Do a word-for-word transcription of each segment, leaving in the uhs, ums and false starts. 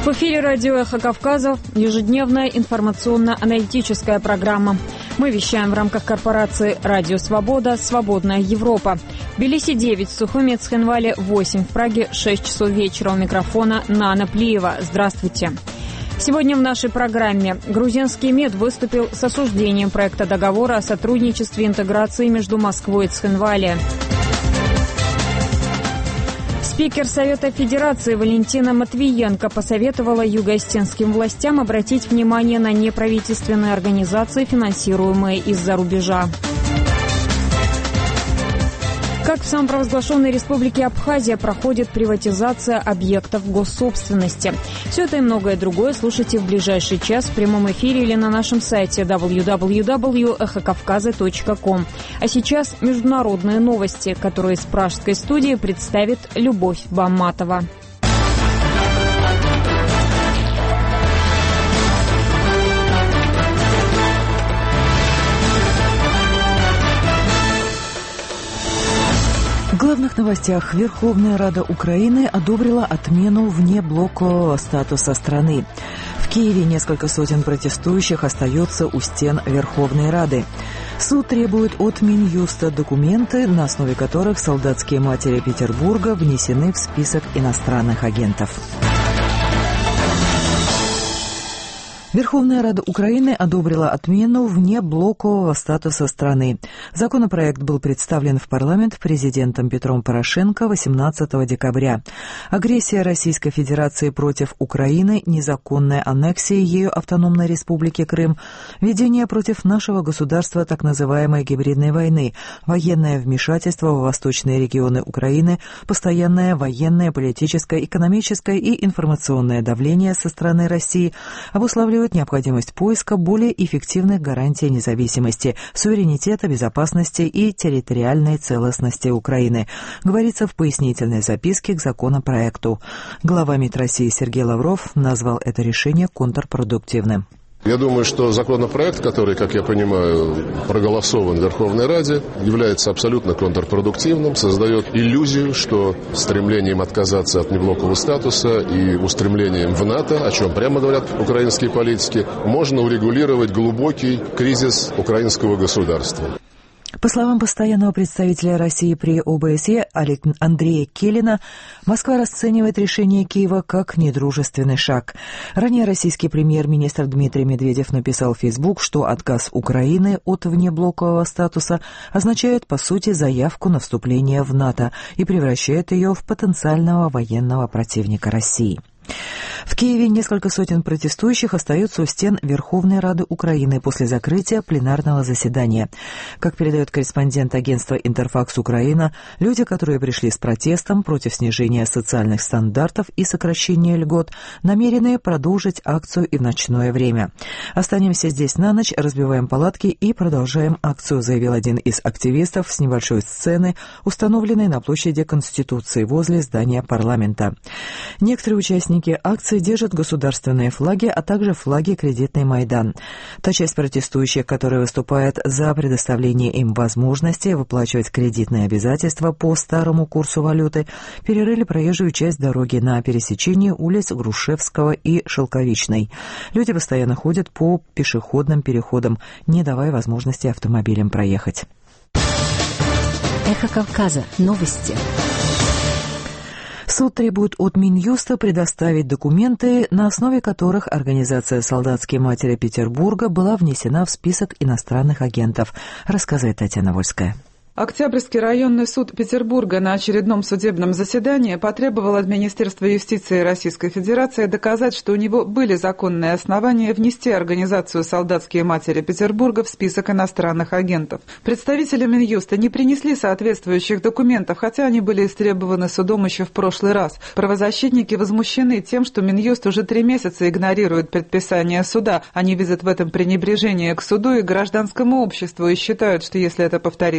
В эфире радио «Эхо Кавказа» ежедневная информационно-аналитическая программа. Мы вещаем в рамках корпорации «Радио Свобода. Свободная Европа». В Тбилиси девять, в Сухуми, Цхинвале восемь, в Праге шесть часов вечера. У микрофона Нана Плиева. Здравствуйте. Сегодня в нашей программе грузинский МИД выступил с осуждением проекта договора о сотрудничестве и интеграции между Москвой и Цхинвале. Спикер Совета Федерации Валентина Матвиенко посоветовала юго-осетинским властям обратить внимание на неправительственные организации, финансируемые из-за рубежа. Как в самопровозглашенной республике Абхазия проходит приватизация объектов госсобственности. Все это и многое другое слушайте в ближайший час в прямом эфире или на нашем сайте дабл ю дабл ю дабл ю точка эхо кавказа точка ком. А сейчас международные новости, которые из пражской студии представит Любовь Бамматова. В главных новостях. Верховная Рада Украины одобрила отмену внеблокового статуса страны. В Киеве несколько сотен протестующих остается у стен Верховной Рады. Суд требует от Минюста документы, на основе которых солдатские матери Петербурга внесены в список иностранных агентов. Верховная Рада Украины одобрила отмену внеблокового статуса страны. Законопроект был представлен в парламент президентом Петром Порошенко восемнадцатого декабря. Агрессия Российской Федерации против Украины, незаконная аннексия ею автономной республики Крым, ведение против нашего государства так называемой гибридной войны, военное вмешательство в восточные регионы Украины, постоянное военное, политическое, экономическое и информационное давление со стороны России обуславливают необходимость поиска более эффективных гарантий независимости, суверенитета, безопасности и территориальной целостности Украины, говорится в пояснительной записке к законопроекту. Глава МИД России Сергей Лавров назвал это решение контрпродуктивным. Я думаю, что законопроект, который, как я понимаю, проголосован в Верховной Раде, является абсолютно контрпродуктивным, создает иллюзию, что стремлением отказаться от неблокового статуса и устремлением в НАТО, о чем прямо говорят украинские политики, можно урегулировать глубокий кризис украинского государства. По словам постоянного представителя России при о бэ эс е Андрея Келина, Москва расценивает решение Киева как недружественный шаг. Ранее российский премьер-министр Дмитрий Медведев написал в Facebook, что отказ Украины от внеблокового статуса означает, по сути, заявку на вступление в НАТО и превращает ее в потенциального военного противника России. В Киеве несколько сотен протестующих остаются у стен Верховной Рады Украины после закрытия пленарного заседания. Как передает корреспондент агентства «Интерфакс Украина», люди, которые пришли с протестом против снижения социальных стандартов и сокращения льгот, намерены продолжить акцию и в ночное время. «Останемся здесь на ночь, разбиваем палатки и продолжаем акцию», заявил один из активистов с небольшой сцены, установленной на площади Конституции возле здания парламента. Некоторые участники акции держат государственные флаги, а также флаги «Кредитный Майдан». Та часть протестующих, которая выступает за предоставление им возможности выплачивать кредитные обязательства по старому курсу валюты, перерыли проезжую часть дороги на пересечении улиц Грушевского и Шелковичной. Люди постоянно ходят по пешеходным переходам, не давая возможности автомобилям проехать. Эхо Кавказа. Новости. Суд требует от Минюста предоставить документы, на основе которых организация «Солдатские матери Петербурга» была внесена в список иностранных агентов, рассказывает Татьяна Вольская. Октябрьский районный суд Петербурга на очередном судебном заседании потребовал от Министерства юстиции Российской Федерации доказать, что у него были законные основания внести организацию «Солдатские матери Петербурга» в список иностранных агентов. Представители Минюста не принесли соответствующих документов, хотя они были истребованы судом еще в прошлый раз. Правозащитники возмущены тем, что Минюст уже три месяца игнорирует предписания суда. Они видят в этом пренебрежение к суду и гражданскому обществу и считают, что если это повторится еще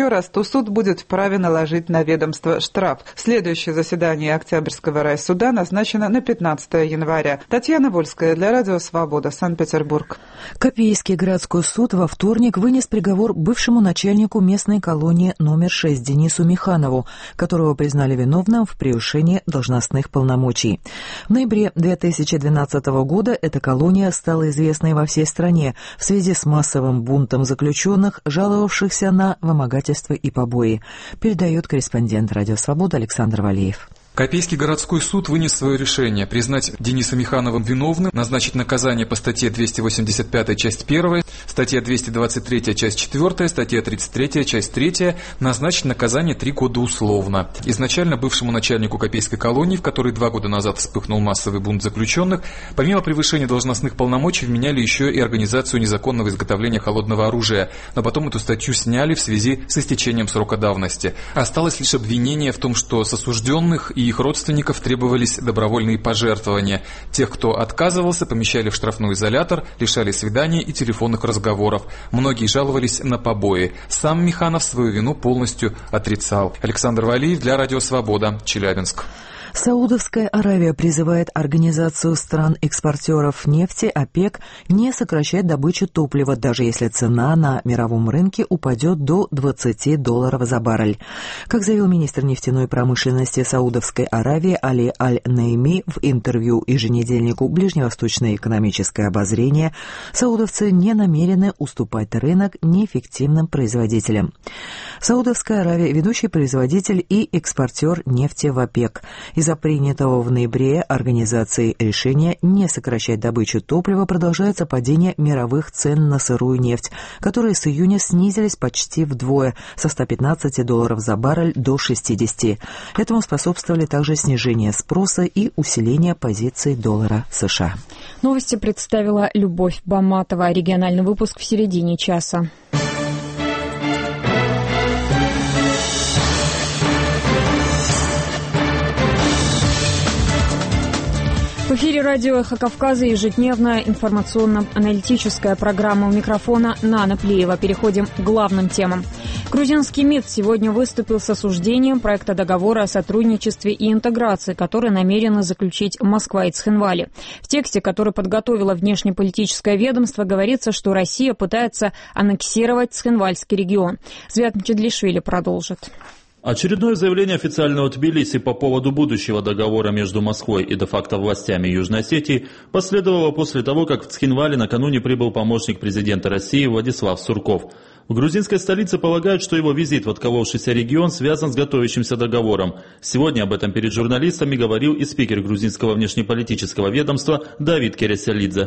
еще раз, то суд будет вправе наложить на ведомство штраф. Следующее заседание Октябрьского райсуда назначено на пятнадцатое января. Татьяна Вольская для Радио Свобода, Санкт-Петербург. Копейский городской суд во вторник вынес приговор бывшему начальнику местной колонии номер шесть Денису Миханову, которого признали виновным в превышении должностных полномочий. В ноябре две тысячи двенадцатого года эта колония стала известной во всей стране в связи с массовым бунтом заключенных, жаловавшихся на вымогательство и побои, передает корреспондент Радио Свобода Александр Валеев. Копейский городской суд вынес свое решение признать Дениса Миханова виновным, назначить наказание по статье двести восемьдесят пятая, часть первая, статья двести двадцать третья, часть четвертая, статья тридцать третья, часть третья, назначить наказание три года условно. Изначально бывшему начальнику Копейской колонии, в которой два года назад вспыхнул массовый бунт заключенных, помимо превышения должностных полномочий вменяли еще и организацию незаконного изготовления холодного оружия, но потом эту статью сняли в связи с истечением срока давности. Осталось лишь обвинение в том, что с осужденных и их родственников требовались добровольные пожертвования. Тех, кто отказывался, помещали в штрафной изолятор, лишали свиданий и телефонных разговоров. Многие жаловались на побои. Сам Миханов свою вину полностью отрицал. Александр Валиев для Радио Свобода, Челябинск. Саудовская Аравия призывает Организацию стран-экспортеров нефти ОПЕК не сокращать добычу топлива, даже если цена на мировом рынке упадет до двадцати долларов за баррель. Как заявил министр нефтяной промышленности Саудовской Аравии Али Аль-Наими в интервью еженедельнику «Ближневосточное экономическое обозрение», саудовцы не намерены уступать рынок неэффективным производителям. Саудовская Аравия – ведущий производитель и экспортер нефти в ОПЕК. Из-за принятого в ноябре организацией решения не сокращать добычу топлива продолжается падение мировых цен на сырую нефть, которые с июня снизились почти вдвое, со ста пятнадцати долларов за баррель до шестидесяти. Этому способствовали также снижение спроса и усиление позиций доллара США. Новости представила Любовь Баматова. Региональный выпуск в середине часа. В эфире радио «Эхо Кавказа» ежедневная информационно-аналитическая программа. У микрофона Нана Плиева. Переходим к главным темам. Грузинский МИД сегодня выступил с осуждением проекта договора о сотрудничестве и интеграции, который намерены заключить Москва и Цхинвали. В тексте, который подготовило внешнеполитическое ведомство, говорится, что Россия пытается аннексировать Цхинвальский регион. Звят Мчедлишвили продолжит. Очередное заявление официального Тбилиси по поводу будущего договора между Москвой и де-факто властями Южной Осетии последовало после того, как в Цхинвали накануне прибыл помощник президента России Владислав Сурков. В грузинской столице полагают, что его визит в отколовшийся регион связан с готовящимся договором. Сегодня об этом перед журналистами говорил и спикер грузинского внешнеполитического ведомства Давид Кереселидзе.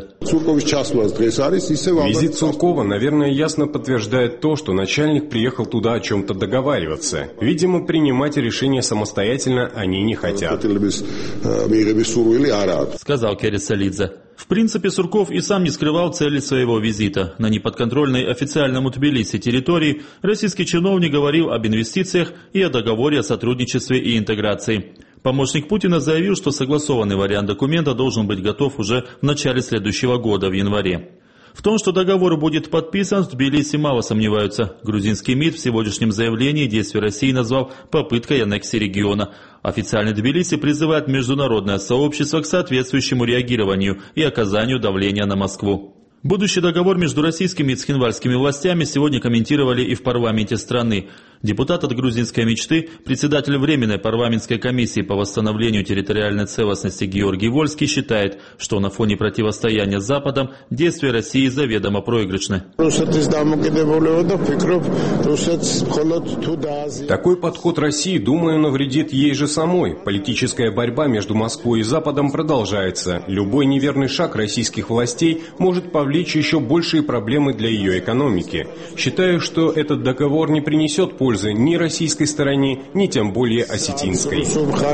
Визит Суркова, наверное, ясно подтверждает то, что начальник приехал туда о чем-то договариваться. Видимо, принимать решения самостоятельно они не хотят. Сказал Кереселидзе. В принципе, Сурков и сам не скрывал цели своего визита. На неподконтрольной официальному Тбилиси территории российский чиновник говорил об инвестициях и о договоре о сотрудничестве и интеграции. Помощник Путина заявил, что согласованный вариант документа должен быть готов уже в начале следующего года, в январе. В том, что договор будет подписан, в Тбилиси мало сомневаются. Грузинский МИД в сегодняшнем заявлении действия России назвал попыткой аннексии региона. Официальный Тбилиси призывает международное сообщество к соответствующему реагированию и оказанию давления на Москву. Будущий договор между российскими и цхинвальскими властями сегодня комментировали и в парламенте страны. Депутат от грузинской мечты, председатель Временной парламентской комиссии по восстановлению территориальной целостности Георгий Вольский считает, что на фоне противостояния с Западом действия России заведомо проигрышны. Такой подход России, думаю, навредит ей же самой. Политическая борьба между Москвой и Западом продолжается. Любой неверный шаг российских властей может повлечь еще большие проблемы для ее экономики. Считаю, что этот договор не принесет пользы ни российской стороне, ни тем более осетинской.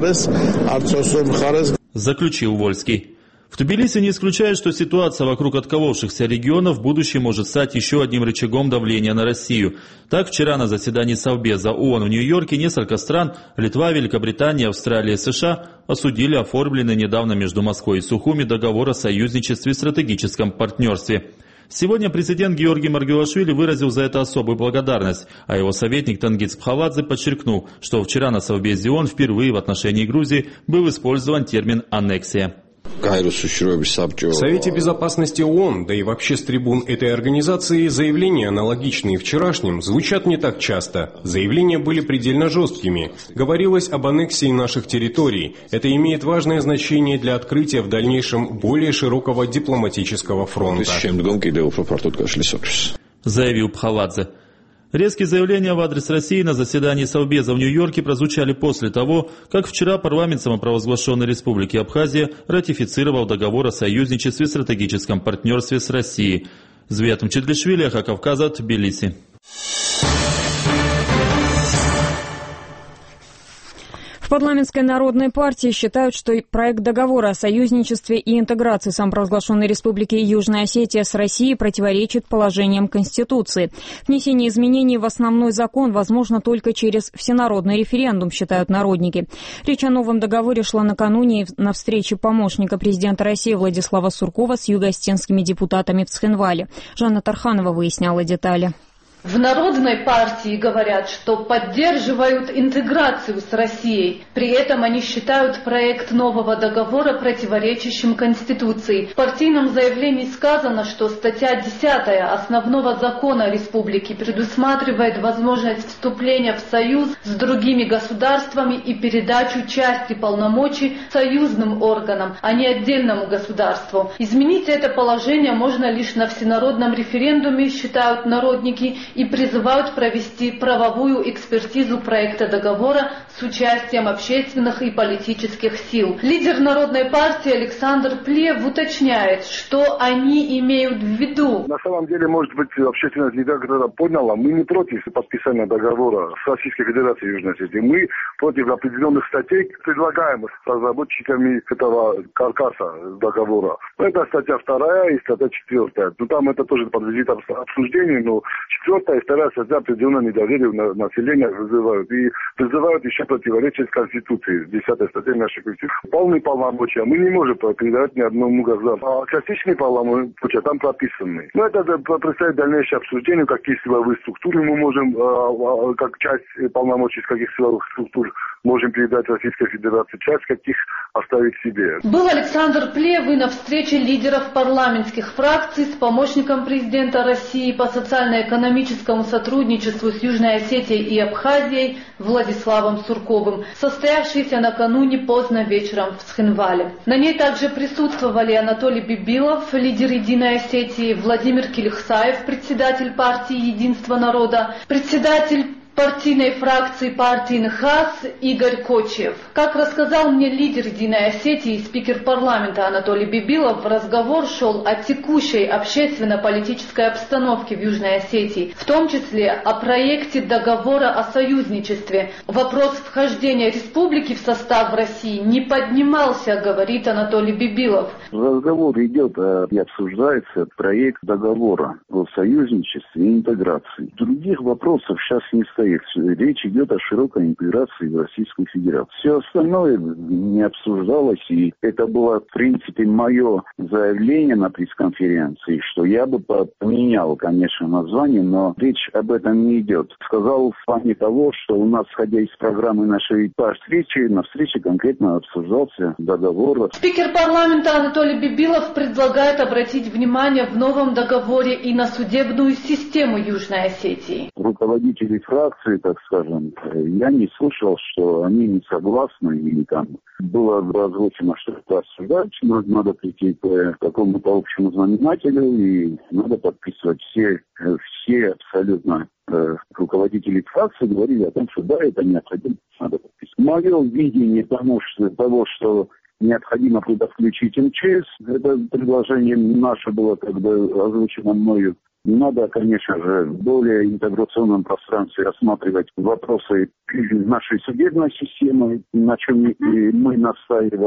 Заключил Вольский. В Тбилиси не исключают, что ситуация вокруг отколовшихся регионов в будущем может стать еще одним рычагом давления на Россию. Так, вчера на заседании Совбеза ООН в Нью-Йорке несколько стран – Литва, Великобритания, Австралия и США – осудили оформленный недавно между Москвой и Сухуми договор о союзничестве и стратегическом партнерстве. Сегодня президент Георгий Маргелашвили выразил за это особую благодарность, а его советник Тангиц Пхаладзе подчеркнул, что вчера на Совбезе ООН впервые в отношении Грузии был использован термин «аннексия». В Совете Безопасности ООН, да и вообще с трибун этой организации, заявления, аналогичные вчерашним, звучат не так часто. Заявления были предельно жесткими. Говорилось об аннексии наших территорий. Это имеет важное значение для открытия в дальнейшем более широкого дипломатического фронта. Заявил Пхаладзе. Резкие заявления в адрес России на заседании Совбеза в Нью-Йорке прозвучали после того, как вчера парламент самопровозглашенной Республики Абхазия ратифицировал договор о союзничестве и стратегическом партнерстве с Россией. Зветом Чедлишвили, Эхо Кавказа, Тбилиси. В парламентской народной партии считают, что проект договора о союзничестве и интеграции самопровозглашенной Республики Южная Осетия с Россией противоречит положениям Конституции. Внесение изменений в основной закон возможно только через всенародный референдум, считают народники. Речь о новом договоре шла накануне на встрече помощника президента России Владислава Суркова с юго-осетинскими депутатами в Цхинвале. Жанна Тарханова выясняла детали. В Народной партии говорят, что поддерживают интеграцию с Россией. При этом они считают проект нового договора противоречащим Конституции. В партийном заявлении сказано, что статья десятая основного закона республики предусматривает возможность вступления в союз с другими государствами и передачу части полномочий союзным органам, а не отдельному государству. Изменить это положение можно лишь на всенародном референдуме, считают народники, и призывают провести правовую экспертизу проекта договора с участием общественных и политических сил. Лидер Народной партии Александр Плев уточняет, что они имеют в виду. На самом деле, может быть, общественность не так это поняла. Мы не против подписания договора с Российской Федерацией Южной Осетии. Мы против определенных статей, предлагаемых разработчиками этого каркаса договора. Это статья вторая и статья четвертая. Ну, там это тоже подлежит обсуждению, но четвертая и вторая статья определенно недоверие на населения вызывают. И призывают еще противоречить Конституции. десятой статье нашей Конституции. Полные полномочия мы не можем передавать ни одному государству. А частичные полномочия там прописаны. Но это предстоит дальнейшее обсуждение, какие силовые структуры мы можем, как часть полномочий из каких силовых структур можем передать Российской Федерации, часть каких оставить себе. Был Александр Плев и на встрече лидеров парламентских фракций с помощником президента России по социально-экономическому сотрудничеству с Южной Осетией и Абхазией Владиславом Сурковым, состоявшейся накануне поздно вечером в Цхинвале. На ней также присутствовали Анатолий Бибилов, лидер Единой Осетии, Владимир Килихсаев, председатель партии «Единство народа», председатель партийной фракции партии НХАС Игорь Кочев. Как рассказал мне лидер Единой Осетии и спикер парламента Анатолий Бибилов, разговор шел о текущей общественно-политической обстановке в Южной Осетии, в том числе о проекте договора о союзничестве. Вопрос вхождения республики в состав России не поднимался, говорит Анатолий Бибилов. Разговор идет и обсуждается проект договора о союзничестве и интеграции. Других вопросов сейчас не стоит. Речь идет о широкой интеграции в Российскую Федерацию. Все остальное не обсуждалось, и это было, в принципе, мое заявление на пресс-конференции, что я бы поменял, конечно, название, но речь об этом не идет. Сказал в плане того, что у нас, исходя из программы нашей встречи, на встрече конкретно обсуждался договор. Спикер парламента Анатолий Бибилов предлагает обратить внимание в новом договоре и на судебную систему Южной Осетии. Руководители фракции, так скажем, я не слышал, что они не согласны или там было озвучено что-то обсуждать, но надо прийти к какому-то общему знаменателю и надо подписывать. Все, все абсолютно э, руководители фракции говорили о том, что да, это необходимо, надо подписывать. Мое видение тому, что, того, что необходимо туда включить эм че эс, это предложение наше было как бы озвучено мною. Надо, конечно же, в более интеграционном пространстве рассматривать вопросы нашей судебной системы, на чем мы настаиваем.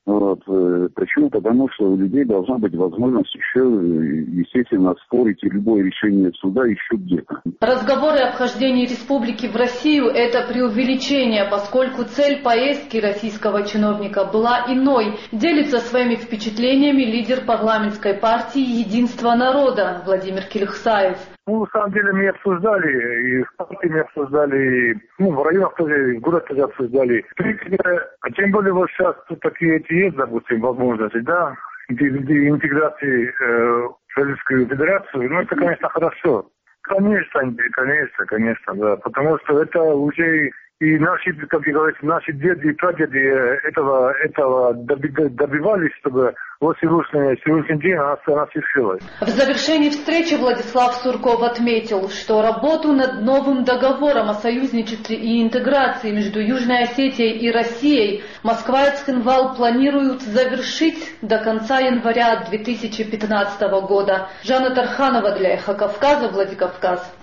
Вот. Почему? Потому что у людей должна быть возможность еще, естественно, спорить и любое решение суда еще где-то. Разговоры о вхождении республики в Россию – это преувеличение, поскольку цель поездки российского чиновника была иной. Делится своими впечатлениями лидер парламентской партии «Единство народа» Владимир Килихсаев. Ну, на самом деле, мы обсуждали, и в партии мы обсуждали, и, ну, в районах тоже, и в городе тоже обсуждали. В принципе, а тем более вот сейчас тут такие эти есть, допустим, возможности, да, интеграции э, в Российскую Федерацию, ну, это, конечно, хорошо. Конечно, конечно, конечно, да, потому что это уже и наши, как говорится, наши деды и прадеды этого, этого добивались, чтобы вот сегодня, сегодняшний день она, она свершилась. В завершении встречи Владислав Сурков отметил, что работу над новым договором о союзничестве и интеграции между Южной Осетией и Россией Москва и Цхинвал планируют завершить до конца января две тысячи пятнадцатого года. Жанна Тарханова для Эхо Кавказа, Владикавказ.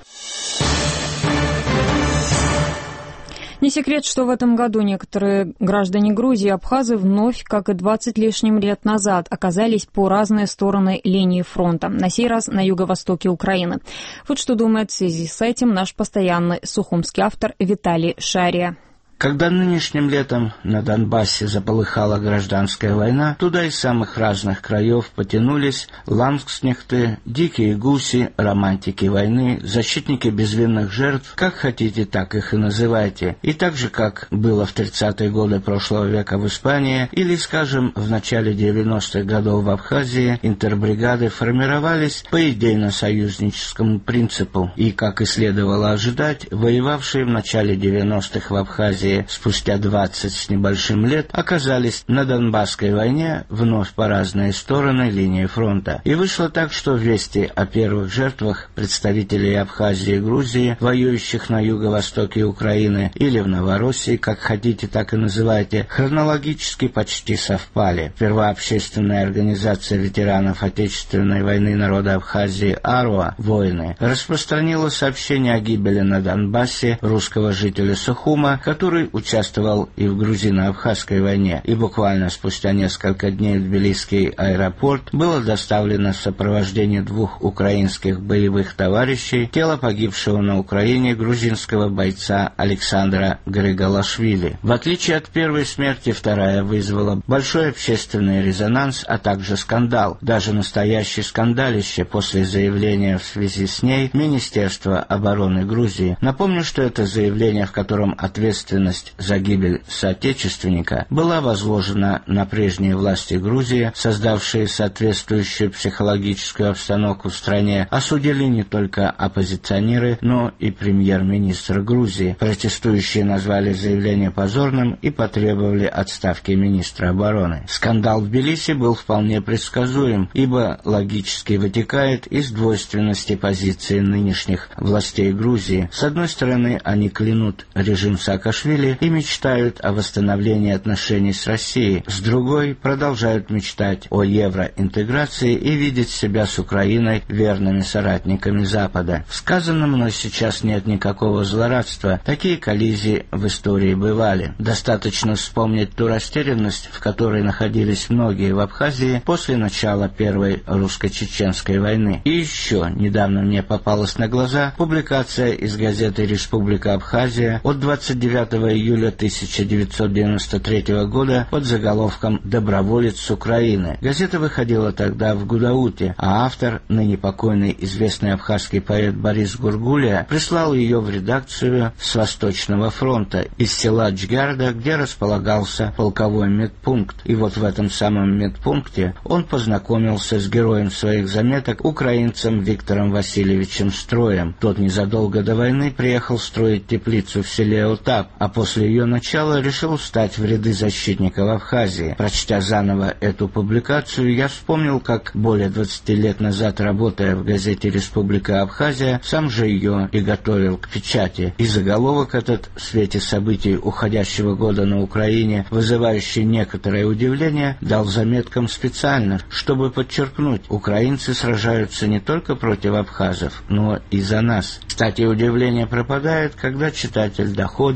Не секрет, что в этом году некоторые граждане Грузии и абхазы вновь, как и двадцать лишним лет назад, оказались по разные стороны линии фронта, на сей раз на юго-востоке Украины. Вот что думает в связи с этим наш постоянный сухумский автор Виталий Шария. Когда нынешним летом на Донбассе заполыхала гражданская война, туда из самых разных краев потянулись ландскнехты, дикие гуси, романтики войны, защитники безвинных жертв, как хотите, так их и называйте. И так же, как было в тридцатые годы прошлого века в Испании или, скажем, в начале девяностых годов в Абхазии, интербригады формировались по идейно-союзническому принципу. И, как и следовало ожидать, воевавшие в начале девяностых в Абхазии спустя двадцать с небольшим лет оказались на Донбасской войне вновь по разные стороны линии фронта. И вышло так, что вести о первых жертвах представителей Абхазии и Грузии, воюющих на юго-востоке Украины или в Новороссии, как хотите, так и называйте, хронологически почти совпали. Сперва общественная организация ветеранов Отечественной войны народа Абхазии «Аруа» «Воины» распространила сообщение о гибели на Донбассе русского жителя Сухума, который участвовал и в грузино-абхазской войне, и буквально спустя несколько дней в Тбилисский аэропорт было доставлено в сопровождении двух украинских боевых товарищей тело погибшего на Украине грузинского бойца Александра Григолашвили. В отличие от первой смерти, вторая вызвала большой общественный резонанс, а также скандал, даже настоящее скандалище после заявления в связи с ней Министерства обороны Грузии. Напомню, что это заявление, в котором ответственность за гибель соотечественника была возложена на прежние власти Грузии, создавшие соответствующую психологическую обстановку в стране, осудили не только оппозиционеры, но и премьер-министр Грузии. Протестующие назвали заявление позорным и потребовали отставки министра обороны. Скандал в Тбилиси был вполне предсказуем, ибо логически вытекает из двойственности позиции нынешних властей Грузии. С одной стороны, они клянут режим Саакашвили и мечтают о восстановлении отношений с Россией, с другой продолжают мечтать о евроинтеграции и видеть себя с Украиной верными соратниками Запада. В сказанном мной сейчас нет никакого злорадства, такие коллизии в истории бывали. Достаточно вспомнить ту растерянность, в которой находились многие в Абхазии после начала Первой русско-чеченской войны. И еще недавно мне попалась на глаза публикация из газеты «Республика Абхазия» от двадцать девятого июля тысяча девятьсот девяносто третьего года под заголовком «Доброволец с Украины». Газета выходила тогда в Гудауте, а автор, ныне покойный известный абхазский поэт Борис Гургулия, прислал ее в редакцию с Восточного фронта из села Джгарда, где располагался полковой медпункт. И вот в этом самом медпункте он познакомился с героем своих заметок, украинцем Виктором Васильевичем Строем. Тот незадолго до войны приехал строить теплицу в селе Отап, а после ее начала решил встать в ряды защитников Абхазии. Прочтя заново эту публикацию, я вспомнил, как более двадцати лет назад, работая в газете «Республика Абхазия», сам же ее и готовил к печати. И заголовок этот в свете событий уходящего года на Украине, вызывающий некоторое удивление, дал заметкам специально, чтобы подчеркнуть, украинцы сражаются не только против абхазов, но и за нас. Кстати, удивление пропадает, когда читатель доходит до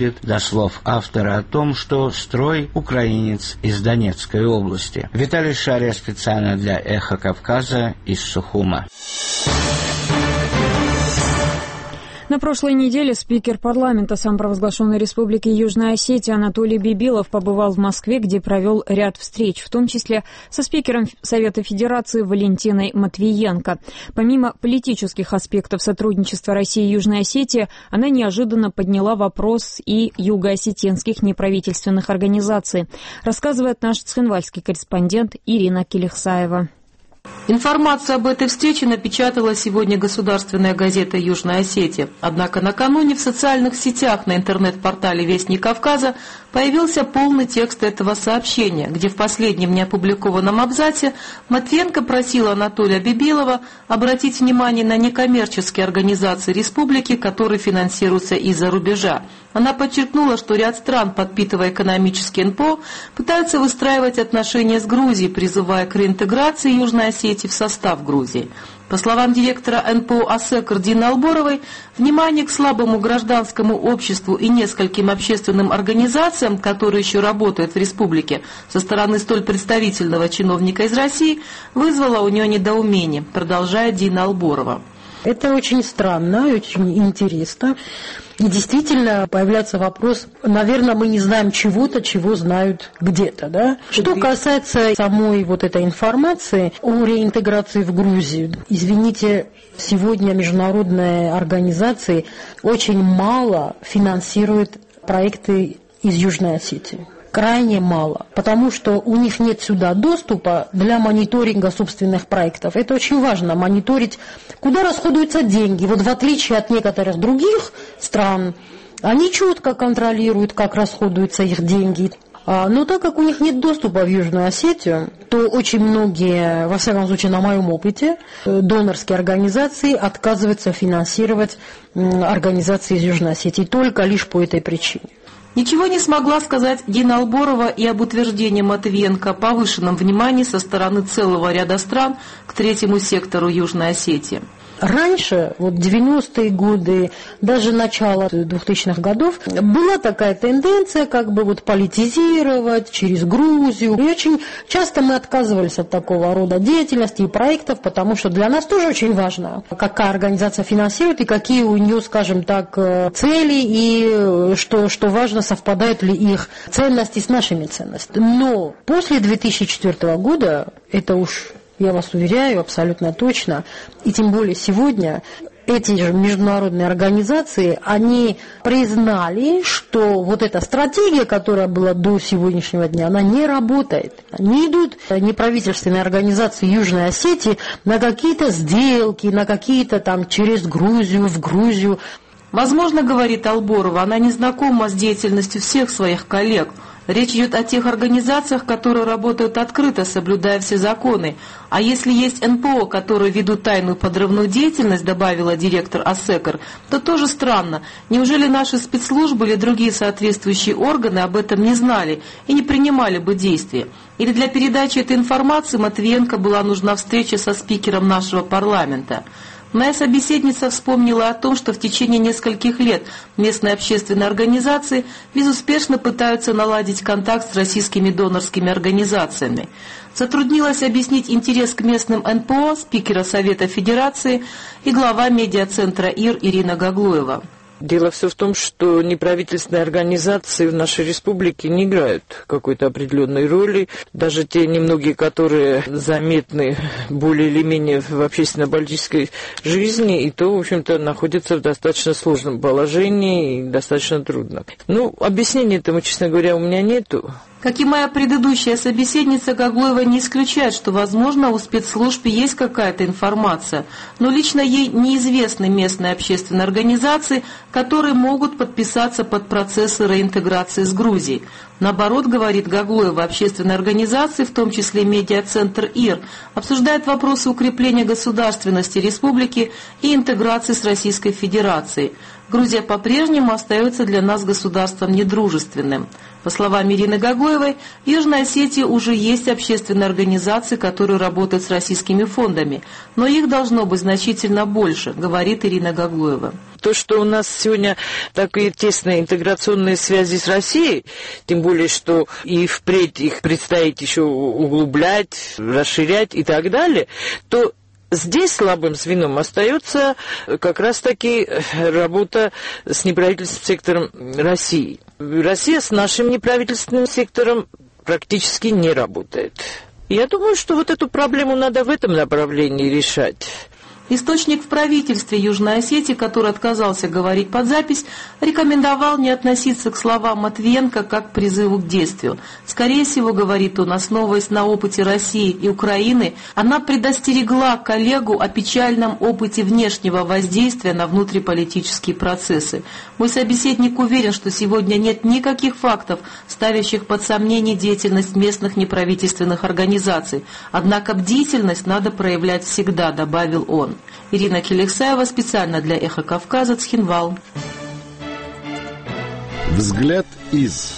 слов автора о том, что строй украинец из Донецкой области. Виталий Шария специально для «Эхо Кавказа» из Сухума. На прошлой неделе спикер парламента самопровозглашенной Республики Южная Осетия Анатолий Бибилов побывал в Москве, где провел ряд встреч, в том числе со спикером Совета Федерации Валентиной Матвиенко. Помимо политических аспектов сотрудничества России и Южной Осетии, она неожиданно подняла вопрос и юго-осетинских неправительственных организаций, рассказывает наш цхинвальский корреспондент Ирина Келихсаева. Информацию об этой встрече напечатала сегодня государственная газета «Южная Осетия». Однако накануне в социальных сетях на интернет-портале «Вестник Кавказа» появился полный текст этого сообщения, где в последнем неопубликованном абзаце Матвиенко просила Анатолия Бибилова обратить внимание на некоммерческие организации республики, которые финансируются из-за рубежа. Она подчеркнула, что ряд стран, подпитывая экономический эн пэ о, пытаются выстраивать отношения с Грузией, призывая к реинтеграции Южной Осетии в состав Грузии. По словам директора эн пэ о «Асекер» Дины Алборовой, внимание к слабому гражданскому обществу и нескольким общественным организациям, которые еще работают в республике, со стороны столь представительного чиновника из России, вызвало у нее недоумение, продолжает Дина Алборова. Это очень странно, очень интересно. И действительно появляется вопрос, наверное, мы не знаем чего-то, чего знают где-то, да? Что касается самой вот этой информации о реинтеграции в Грузию, извините, сегодня международные организации очень мало финансируют проекты из Южной Осетии. Крайне мало, потому что у них нет сюда доступа для мониторинга собственных проектов. Это очень важно, мониторить, куда расходуются деньги. Вот в отличие от некоторых других стран, они четко контролируют, как расходуются их деньги. Но так как у них нет доступа в Южную Осетию, то очень многие, во всяком случае на моем опыте, донорские организации отказываются финансировать организации из Южной Осетии только лишь по этой причине. Ничего не смогла сказать Дина Алборова и об утверждении Матвиенко о повышенном внимании со стороны целого ряда стран к третьему сектору Южной Осетии. Раньше, вот девяностые годы, даже начало двухтысячных годов, была такая тенденция как бы вот политизировать через Грузию. И очень часто мы отказывались от такого рода деятельности и проектов, потому что для нас тоже очень важно, какая организация финансирует и какие у нее, скажем так, цели, и что, что важно, совпадают ли их ценности с нашими ценностями. Но после две тысячи четвёртого года, это уж... я вас уверяю, абсолютно точно, и тем более сегодня эти же международные организации, они признали, что вот эта стратегия, которая была до сегодняшнего дня, она не работает. Не идут неправительственные организации Южной Осетии на какие-то сделки, на какие-то там через Грузию, в Грузию. Возможно, говорит Алборова, она не знакома с деятельностью всех своих коллег. Речь идет о тех организациях, которые работают открыто, соблюдая все законы. А если есть эн пэ о, которые ведут тайную подрывную деятельность, добавила директор Асекер, то тоже странно. Неужели наши спецслужбы или другие соответствующие органы об этом не знали и не принимали бы действия? Или для передачи этой информации Матвиенко была нужна встреча со спикером нашего парламента? Моя собеседница вспомнила о том, что в течение нескольких лет местные общественные организации безуспешно пытаются наладить контакт с российскими донорскими организациями. Затруднилась объяснить интерес к местным эн пэ о спикера Совета Федерации и глава медиацентра ИР Ирина Гаглоева. Дело все в том, что неправительственные организации в нашей республике не играют какой-то определенной роли. Даже те немногие, которые заметны более или менее в общественно-политической жизни, и то, в общем-то, находятся в достаточно сложном положении и достаточно трудно. Ну, объяснения этому, честно говоря, у меня нету. Как и моя предыдущая собеседница, Гаглоева не исключает, что, возможно, у спецслужб есть какая-то информация, но лично ей неизвестны местные общественные организации, которые могут подписаться под процессы реинтеграции с Грузией. Наоборот, говорит Гаглоева, общественные организации, в том числе медиацентр ИР, обсуждают вопросы укрепления государственности республики и интеграции с Российской Федерацией. Грузия по-прежнему остается для нас государством недружественным. По словам Ирины Гаглоевой, в Южной Осетии уже есть общественные организации, которые работают с российскими фондами, но их должно быть значительно больше, говорит Ирина Гаглоева. То, что у нас сегодня такие тесные интеграционные связи с Россией, тем более, что и впредь их предстоит еще углублять, расширять и так далее, то здесь слабым звеном остается как раз-таки работа с неправительственным сектором России. Россия с нашим неправительственным сектором практически не работает. Я думаю, что вот эту проблему надо в этом направлении решать. Источник в правительстве Южной Осетии, который отказался говорить под запись, рекомендовал не относиться к словам Матвиенко как к призыву к действию. Скорее всего, говорит он, основываясь на опыте России и Украины, она предостерегла коллегу о печальном опыте внешнего воздействия на внутриполитические процессы. Мой собеседник уверен, что сегодня нет никаких фактов, ставящих под сомнение деятельность местных неправительственных организаций. Однако бдительность надо проявлять всегда, добавил он. Ирина Келексаева специально для «Эхо Кавказа», Цхинвал. Взгляд из...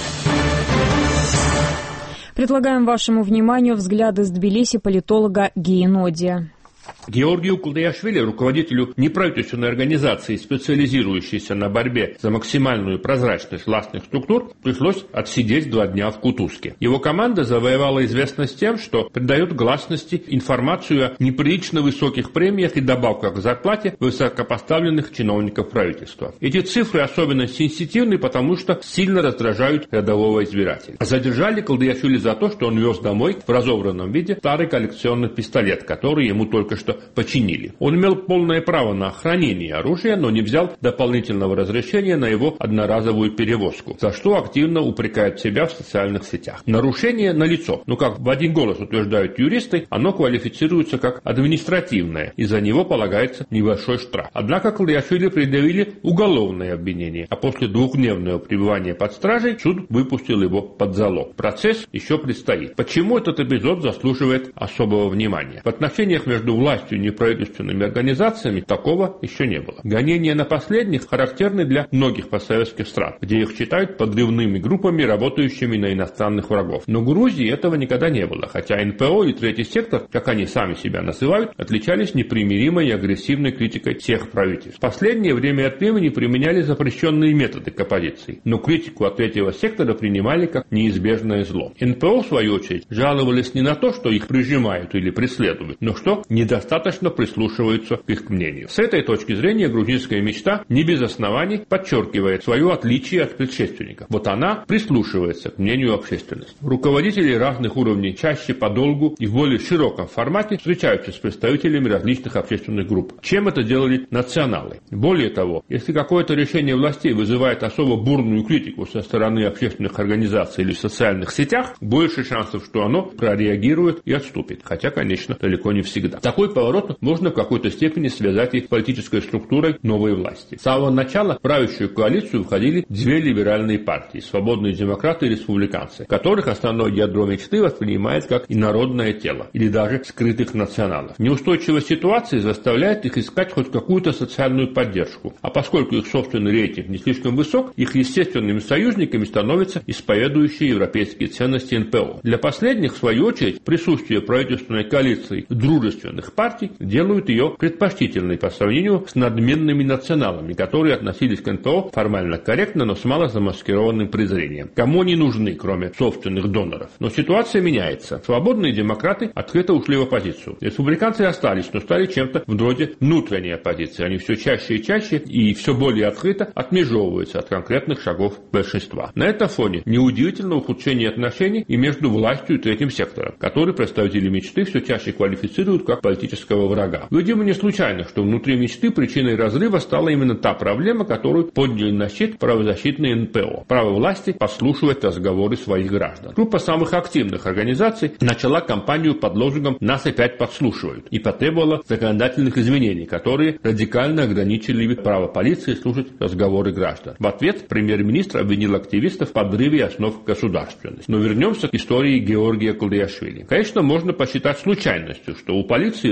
Предлагаем вашему вниманию взгляд из Тбилиси политолога Геенодия. Георгию Кулдаяшвили, руководителю неправительственной организации, специализирующейся на борьбе за максимальную прозрачность властных структур, пришлось отсидеть два дня в Кутузке. Его команда завоевала известность тем, что придает гласности информацию о неприлично высоких премиях и добавках к зарплате высокопоставленных чиновников правительства. Эти цифры особенно сенситивны, потому что сильно раздражают рядового избирателя. Задержали Кулдаяшвили за то, что он вез домой в разобранном виде старый коллекционный пистолет, который ему только что починили. Он имел полное право на хранение оружия, но не взял дополнительного разрешения на его одноразовую перевозку, за что активно упрекает себя в социальных сетях. Нарушение налицо, но, как в один голос утверждают юристы, оно квалифицируется как административное, и за него полагается небольшой штраф. Однако Кулдаяшвили предъявили уголовное обвинение, а после двухдневного пребывания под стражей суд выпустил его под залог. Процесс еще предстоит. Почему этот эпизод заслуживает особого внимания? В отношениях между властью и неправительственными организациями такого еще не было. Гонения на последних характерны для многих постсоветских стран, где их считают подрывными группами, работающими на иностранных врагов. Но в Грузии этого никогда не было, хотя эн пэ о и третий сектор, как они сами себя называют, отличались непримиримой и агрессивной критикой всех правительств. В последнее время от времени применяли запрещенные методы к оппозиции, но критику от третьего сектора принимали как неизбежное зло. эн пэ о, в свою очередь, жаловались не на то, что их прижимают или преследуют, но что недостаточно прислушиваются к их мнению. С этой точки зрения грузинская мечта не без оснований подчеркивает свое отличие от предшественников. Вот она прислушивается к мнению общественности. Руководители разных уровней чаще подолгу и в более широком формате встречаются с представителями различных общественных групп, чем это делали националы. Более того, если какое-то решение властей вызывает особо бурную критику со стороны общественных организаций или в социальных сетях, больше шансов, что оно прореагирует и отступит. Хотя, конечно, далеко не всегда. Такой поворот можно в какой-то степени связать и с политической структурой новой власти. С самого начала в правящую коалицию входили две либеральные партии – свободные демократы и республиканцы, которых основное ядро мечты воспринимает как инородное тело или даже скрытых националов. Неустойчивость ситуации заставляет их искать хоть какую-то социальную поддержку, а поскольку их собственный рейтинг не слишком высок, их естественными союзниками становятся исповедующие европейские ценности эн пэ о. Для последних, в свою очередь, присутствие правительственной коалиции дружественных партий делают ее предпочтительной по сравнению с надменными националами, которые относились к эн пэ о формально корректно, но с мало замаскированным презрением. Кому они нужны, кроме собственных доноров? Но ситуация меняется. Свободные демократы открыто ушли в оппозицию. Республиканцы остались, но стали чем-то вроде внутренней оппозиции. Они все чаще и чаще и все более открыто отмежевываются от конкретных шагов большинства. На этом фоне неудивительно ухудшение отношений и между властью и третьим сектором, который представители мечты все чаще квалифицируют как политического врага. Видимо, не случайно, что внутри мечты причиной разрыва стала именно та проблема, которую подняли на щит правозащитные эн пэ о. Право власти подслушивать разговоры своих граждан. Группа самых активных организаций начала кампанию под лозунгом «Нас опять подслушивают» и потребовала законодательных изменений, которые радикально ограничили право полиции слушать разговоры граждан. В ответ премьер-министр обвинил активистов в подрыве основ государственности. Но вернемся к истории Георгия Кулдаяшвили. Конечно, можно посчитать случайностью, что у полиции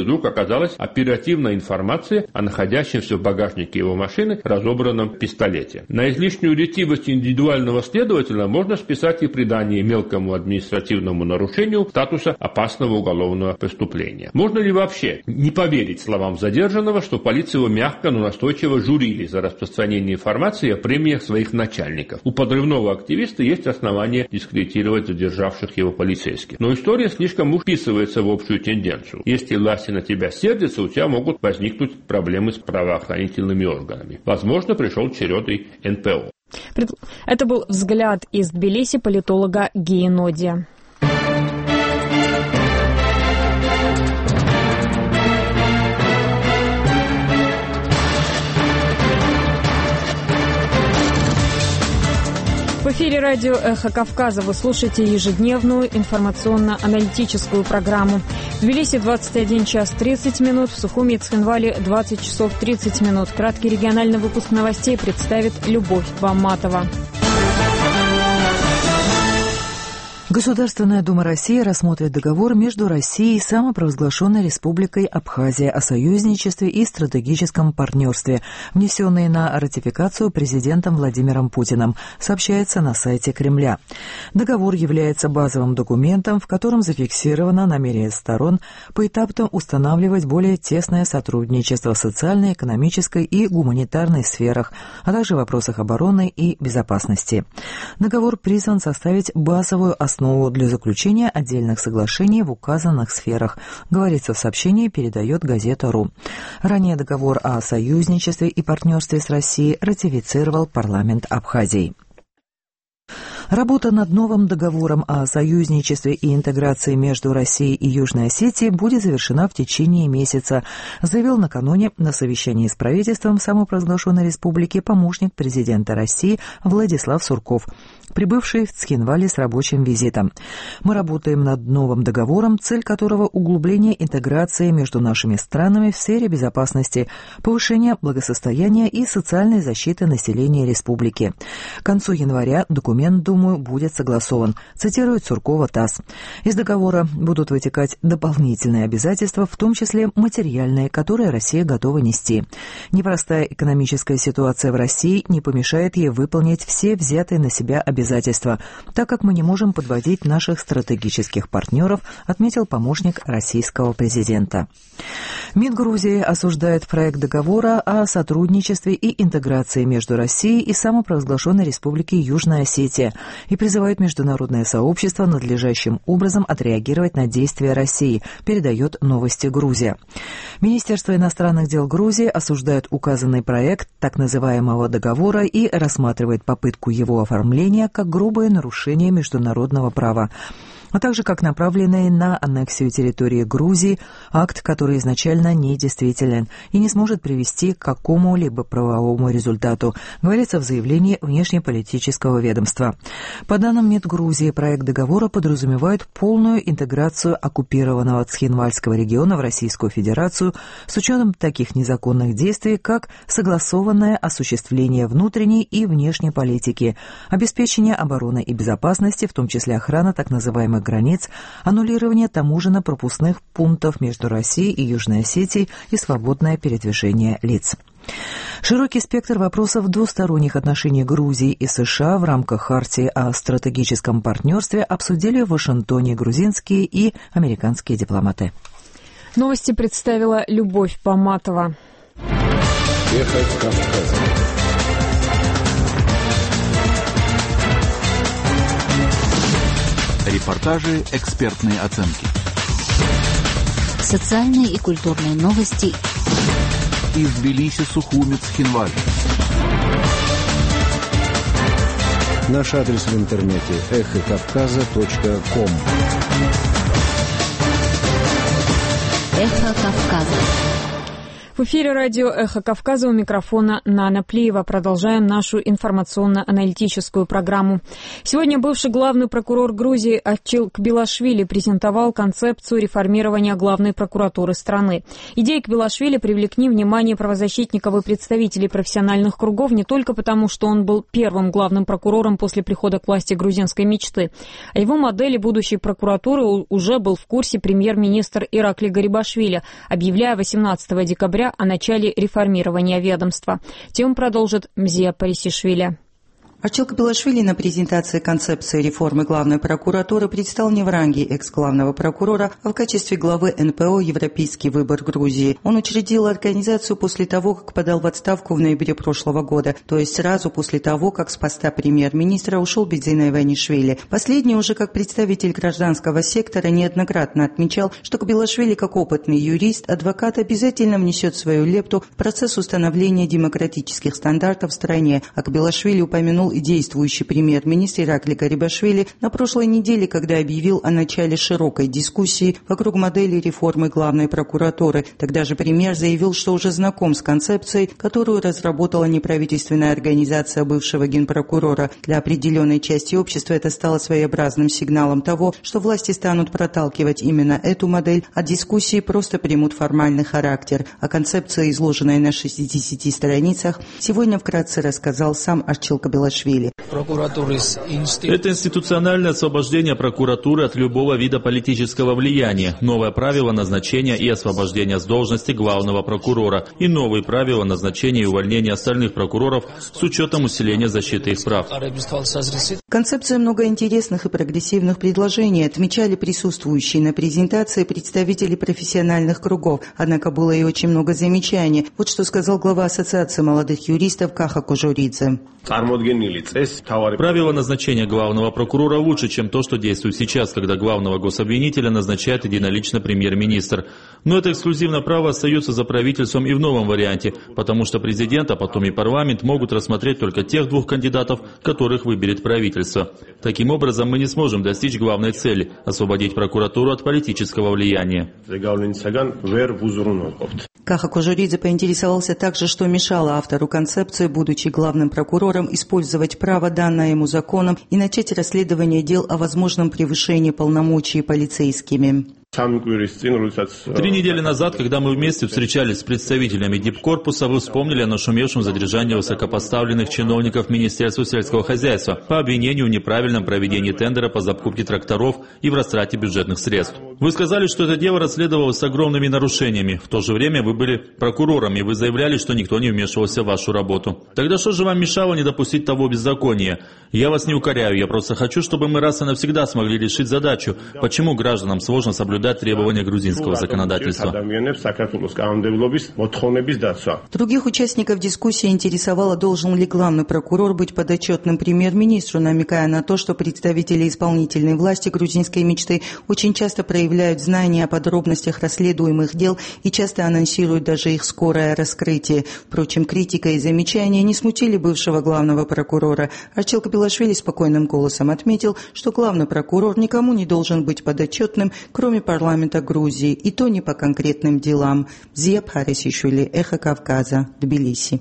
полиции вдруг оказалась оперативная информация о находящемся в багажнике его машины разобранном пистолете. На излишнюю ретивость индивидуального следователя можно списать и придание мелкому административному нарушению статуса опасного уголовного преступления. Можно ли вообще не поверить словам задержанного, что полиция его мягко, но настойчиво журили за распространение информации о премиях своих начальников? У подрывного активиста есть основания дискредитировать задержавших его полицейских. Но история слишком вписывается в общую тенденцию. Если власти на тебя сердятся, у тебя могут возникнуть проблемы с правоохранительными органами. Возможно, пришел черед и эн пэ о. Это был взгляд из Тбилиси политолога Геи Ноди. В эфире радио «Эхо Кавказа» вы слушаете ежедневную информационно-аналитическую программу. В Тбилиси двадцать один час тридцать минут, в Сухуми и Цхинвале двадцать часов тридцать минут. Краткий региональный выпуск новостей представит Любовь Баматова. Государственная Дума России рассмотрит договор между Россией и самопровозглашенной Республикой Абхазия о союзничестве и стратегическом партнерстве, внесенный на ратификацию президентом Владимиром Путиным, сообщается на сайте Кремля. Договор является базовым документом, в котором зафиксировано намерение сторон поэтапно устанавливать более тесное сотрудничество в социальной, экономической и гуманитарной сферах, а также в вопросах обороны и безопасности. Договор призван составить базовую основу для заключения отдельных соглашений в указанных сферах, говорится в сообщении, передает газета РУ. Ранее договор о союзничестве и партнерстве с Россией ратифицировал парламент Абхазии. Работа над новым договором о союзничестве и интеграции между Россией и Южной Осетией будет завершена в течение месяца, заявил накануне на совещании с правительством самопровозглашенной республики помощник президента России Владислав Сурков, прибывший в Цхинвале с рабочим визитом. Мы работаем над новым договором, цель которого углубление интеграции между нашими странами в сфере безопасности, повышение благосостояния и социальной защиты населения республики. К концу января документ, думаю, будет согласован, цитирует Суркова ТАСС. Из договора будут вытекать дополнительные обязательства, в том числе материальные, которые Россия готова нести. Непростая экономическая ситуация в России не помешает ей выполнить все взятые на себя обязательства, так как мы не можем подводить наших стратегических партнеров, отметил помощник российского президента. МИД Грузии осуждает проект договора о сотрудничестве и интеграции между Россией и самопровозглашенной Республикой Южная Осетия и призывает международное сообщество надлежащим образом отреагировать на действия России, передает «Новости Грузия». Министерство иностранных дел Грузии осуждает указанный проект так называемого договора и рассматривает попытку его оформления как грубое нарушение международного права, а также как направленный на аннексию территории Грузии акт, который изначально недействителен и не сможет привести к какому-либо правовому результату, говорится в заявлении внешнеполитического ведомства. По данным МИД Грузии, проект договора подразумевает полную интеграцию оккупированного Цхинвальского региона в Российскую Федерацию с учетом таких незаконных действий, как согласованное осуществление внутренней и внешней политики, обеспечение обороны и безопасности, в том числе охрана так называемых границ, аннулирование таможенно-пропускных пунктов между Россией и Южной Осетией и свободное передвижение лиц. Широкий спектр вопросов двусторонних отношений Грузии и США в рамках Хартии о стратегическом партнерстве обсудили в Вашингтоне грузинские и американские дипломаты. Новости представила Любовь Баматова. Эхо Кавказа. Репортажи, экспертные оценки. Социальные и культурные новости. Из Тбилиси, Сухуми, Цхинваль. Наш адрес в интернете эхо кавказа точка ком. Эхо Кавказа. В эфире радио «Эхо Кавказа», у микрофона Нана Плиева. Продолжаем нашу информационно-аналитическую программу. Сегодня бывший главный прокурор Грузии Ачил Кбилашвили презентовал концепцию реформирования главной прокуратуры страны. Идеи Кбилашвили привлекли внимание правозащитников и представителей профессиональных кругов не только потому, что он был первым главным прокурором после прихода к власти грузинской мечты. О его модели будущей прокуратуры уже был в курсе премьер-министр Иракли Гарибашвили, объявляя восемнадцатого декабря о начале реформирования ведомства. Тему продолжит Мзия Парисишвили. Ачил Кбилашвили на презентации концепции реформы главной прокуратуры предстал не в ранге экс-главного прокурора, а в качестве главы эн пэ о «Европейский выбор Грузии». Он учредил организацию после того, как подал в отставку в ноябре прошлого года, то есть сразу после того, как с поста премьер-министра ушел Бедзина Иванишвили. Последний уже как представитель гражданского сектора неоднократно отмечал, что Кбилашвили как опытный юрист, адвокат обязательно внесет свою лепту в процесс установления демократических стандартов в стране, а Кбилашвили упомянул и действующий премьер-министр Иракли Гарибашвили на прошлой неделе, когда объявил о начале широкой дискуссии вокруг модели реформы главной прокуратуры. Тогда же премьер заявил, что уже знаком с концепцией, которую разработала неправительственная организация бывшего генпрокурора. Для определенной части общества это стало своеобразным сигналом того, что власти станут проталкивать именно эту модель, а дискуссии просто примут формальный характер. О концепции, изложенной на шестидесяти страницах, сегодня вкратце рассказал сам Ачил Кбилашвили. Это институциональное освобождение прокуратуры от любого вида политического влияния, новое правило назначения и освобождения с должности главного прокурора и новые правила назначения и увольнения остальных прокуроров с учетом усиления защиты их прав. Концепция много интересных и прогрессивных предложений отмечали присутствующие на презентации представители профессиональных кругов, однако было и очень много замечаний. Вот что сказал глава Ассоциации молодых юристов Каха Кожуридзе. Правило назначения главного прокурора лучше, чем то, что действует сейчас, когда главного гособвинителя назначает единолично премьер-министр. Но это эксклюзивное право остается за правительством и в новом варианте, потому что президент, а потом и парламент могут рассмотреть только тех двух кандидатов, которых выберет правительство. Таким образом, мы не сможем достичь главной цели – освободить прокуратуру от политического влияния. Каха Кожуридзе поинтересовался также, что мешало автору концепции, будучи главным прокурором, использовать право, данное ему законом, и начать расследование дел о возможном превышении полномочий полицейскими. Три недели назад, когда мы вместе встречались с представителями Дипкорпуса, вы вспомнили о нашумевшем задержании высокопоставленных чиновников Министерства сельского хозяйства по обвинению в неправильном проведении тендера по закупке тракторов и в растрате бюджетных средств. Вы сказали, что это дело расследовалось с огромными нарушениями. В то же время вы были прокурором, и вы заявляли, что никто не вмешивался в вашу работу. Тогда что же вам мешало не допустить того беззакония? Я вас не укоряю, я просто хочу, чтобы мы раз и навсегда смогли решить задачу, почему гражданам сложно соблюдать требования грузинского законодательства. Других участников дискуссии интересовало, должен ли главный прокурор быть подотчетным премьер-министру, намекая на то, что представители исполнительной власти грузинской мечты очень часто проявляют знания о подробностях расследуемых дел и часто анонсируют даже их скорое раскрытие. Впрочем, критика и замечания не смутили бывшего главного прокурора. Ачил Кбилашвили спокойным голосом отметил, что главный прокурор никому не должен быть подотчетным, кроме парламента Грузии, и то не по конкретным делам. Мзия Парисишвили, Эхо Кавказа, Тбилиси.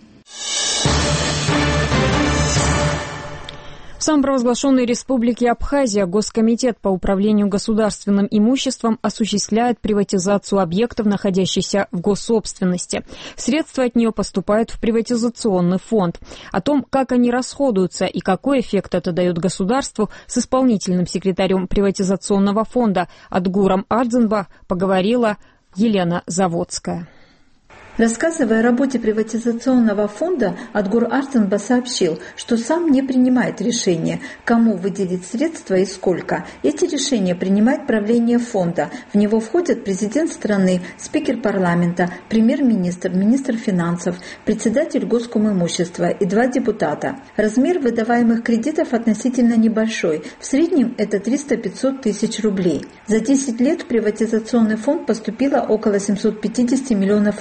В самопровозглашенной республике Абхазия Госкомитет по управлению государственным имуществом осуществляет приватизацию объектов, находящихся в госсобственности. Средства от нее поступают в приватизационный фонд. О том, как они расходуются и какой эффект это дает государству, с исполнительным секретарем приватизационного фонда Адгуром Ардзенба поговорила Елена Заводская. Рассказывая о работе приватизационного фонда, Адгур Ардзенба сообщил, что сам не принимает решения, кому выделить средства и сколько. Эти решения принимает правление фонда. В него входят президент страны, спикер парламента, премьер-министр, министр финансов, председатель Госкомимущества и два депутата. Размер выдаваемых кредитов относительно небольшой. В среднем это триста-пятьсот тысяч рублей. За десять лет в приватизационный фонд поступило около семьсот пятьдесят миллионов рублей.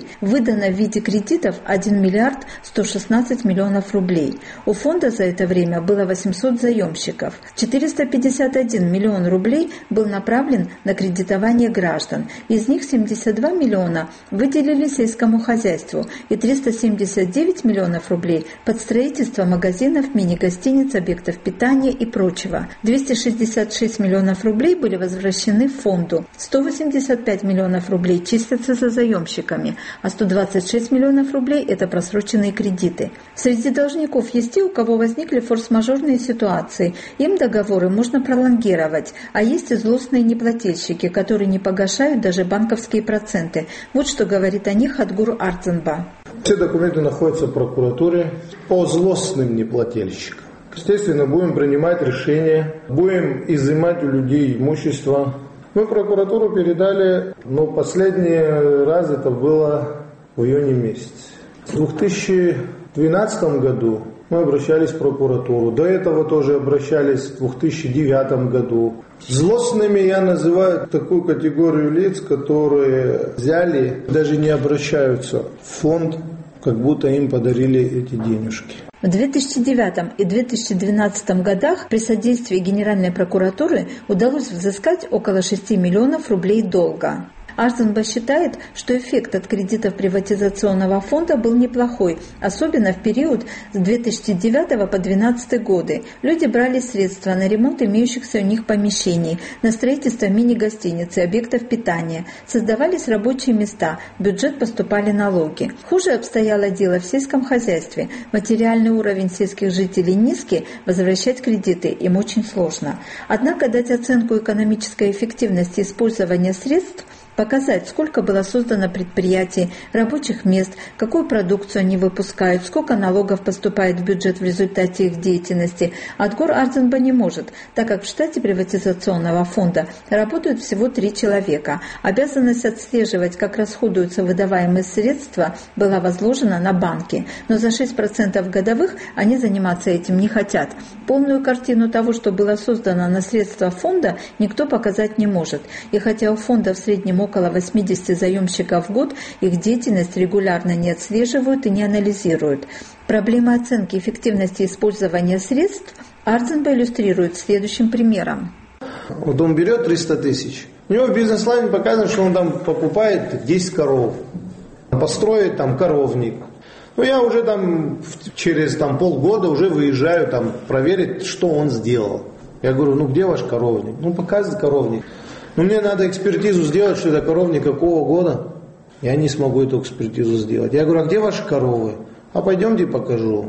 рублей. Выдано в виде кредитов один миллиард сто шестнадцать миллионов рублей. У фонда за это время было восемьсот заемщиков. четыреста пятьдесят один миллион рублей был направлен на кредитование граждан. Из них семьдесят два миллиона выделили сельскому хозяйству и триста семьдесят девять миллионов рублей под строительство магазинов, мини-гостиниц, объектов питания и прочего. двести шестьдесят шесть миллионов рублей были возвращены фонду. сто восемьдесят пять миллионов рублей числятся за заемщиками, а сто двадцать шесть миллионов рублей – это просроченные кредиты. Среди должников есть те, у кого возникли форс-мажорные ситуации. Им договоры можно пролонгировать, а есть и злостные неплательщики, которые не погашают даже банковские проценты. Вот что говорит о них Адгур Ардзанба. Все документы находятся в прокуратуре по злостным неплательщикам. Естественно, будем принимать решения, будем изымать у людей имущество. Мы в прокуратуру передали, но последний раз это было в июне месяце. В две тысячи двенадцатом году мы обращались в прокуратуру. До этого тоже обращались в две тысячи девятом году. Злостными я называю такую категорию лиц, которые взяли, даже не обращаются в фонд, как будто им подарили эти денежки. В две тысячи девятом и две тысячи двенадцатом годах при содействии Генеральной прокуратуры удалось взыскать около шести миллионов рублей долга. Ардзанба считает, что эффект от кредитов приватизационного фонда был неплохой, особенно в период с две тысячи девятого по две тысячи двенадцатый годы. Люди брали средства на ремонт имеющихся у них помещений, на строительство мини-гостиниц и объектов питания, создавались рабочие места, в бюджет поступали налоги. Хуже обстояло дело в сельском хозяйстве. Материальный уровень сельских жителей низкий, возвращать кредиты им очень сложно. Однако дать оценку экономической эффективности использования средств, показать, сколько было создано предприятий, рабочих мест, какую продукцию они выпускают, сколько налогов поступает в бюджет в результате их деятельности, Адгур Ардзанба не может, так как в штате приватизационного фонда работают всего три человека. Обязанность отслеживать, как расходуются выдаваемые средства, была возложена на банки, но за шесть процентов годовых они заниматься этим не хотят. Полную картину того, что было создано на средства фонда, никто показать не может. И хотя у фонда в среднем около восемьдесят заемщиков в год, их деятельность регулярно не отслеживают и не анализируют. Проблема оценки эффективности использования средств Ардзанба иллюстрирует следующим примером. Вот он берет триста тысяч, у него в бизнес-плане показано, что он там покупает десять коров, построит там коровник. Ну, я уже там через там, полгода уже выезжаю там проверить, что он сделал. Я говорю, ну где ваш коровник? Ну, показывает коровник. Но мне надо экспертизу сделать, что это коровник какого года. Я не смогу эту экспертизу сделать. Я говорю, а где ваши коровы? А пойдемте покажу.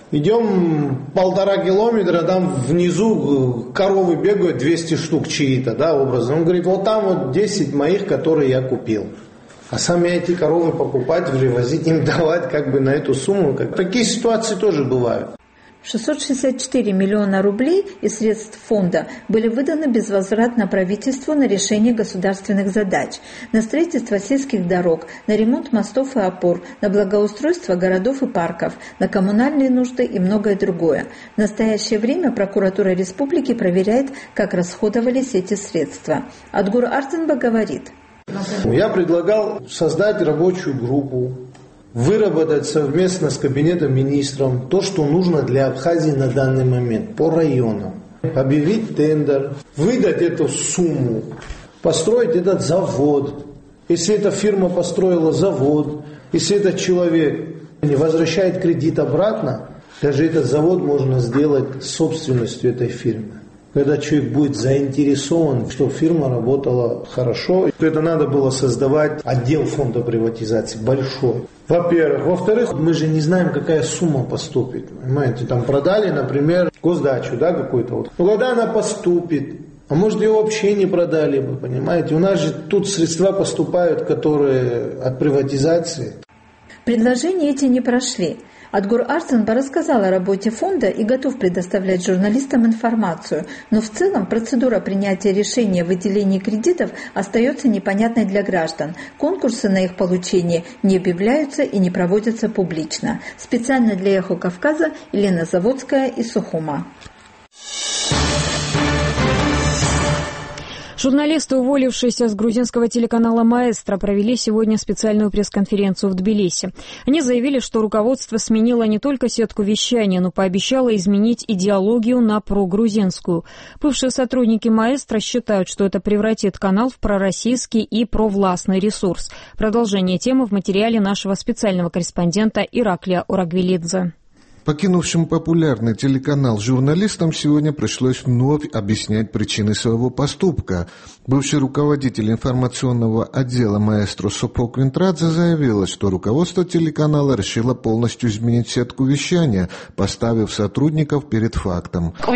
Идем полтора километра, там внизу коровы бегают, двести штук чьи-то, да, образно. Он говорит, вот там вот десять моих, которые я купил. А сами эти коровы покупать, привозить, им давать как бы на эту сумму. Как... Такие ситуации тоже бывают. шестьсот шестьдесят четыре миллиона рублей из средств фонда были выданы безвозвратно правительству на решение государственных задач, на строительство сельских дорог, на ремонт мостов и опор, на благоустройство городов и парков, на коммунальные нужды и многое другое. В настоящее время прокуратура республики проверяет, как расходовались эти средства. Адгур Ардзанба говорит. Я предлагал создать рабочую группу, выработать совместно с кабинетом министров то, что нужно для Абхазии на данный момент, по районам. Объявить тендер, выдать эту сумму, построить этот завод. Если эта фирма построила завод, если этот человек не возвращает кредит обратно, даже этот завод можно сделать собственностью этой фирмы. Когда человек будет заинтересован, чтобы фирма работала хорошо, это надо было создавать отдел фонда приватизации большой. Во-первых. Во-вторых, мы же не знаем, какая сумма поступит. Понимаете, там продали, например, госдачу, да, какую-то вот. Но когда она поступит, а может ее вообще не продали бы, понимаете. У нас же тут средства поступают, которые от приватизации. Предложения эти не прошли. Адгур Ардзанба рассказал о работе фонда и готов предоставлять журналистам информацию, но в целом процедура принятия решения о выделении кредитов остается непонятной для граждан. Конкурсы на их получение не объявляются и не проводятся публично. Специально для «Эхо Кавказа» Елена Заводская из Сухума. Журналисты, уволившиеся с грузинского телеканала «Маэстро», провели сегодня специальную пресс-конференцию в Тбилиси. Они заявили, что руководство сменило не только сетку вещания, но пообещало изменить идеологию на прогрузинскую. Бывшие сотрудники «Маэстро» считают, что это превратит канал в пророссийский и провластный ресурс. Продолжение темы в материале нашего специального корреспондента Ираклия Орагвелидзе. Покинувшим популярный телеканал журналистам сегодня пришлось вновь объяснять причины своего поступка. Бывший руководитель информационного отдела «Маэстро» Сопо Квинтрадзе заявила, что руководство телеканала решило полностью изменить сетку вещания, поставив сотрудников перед фактом. В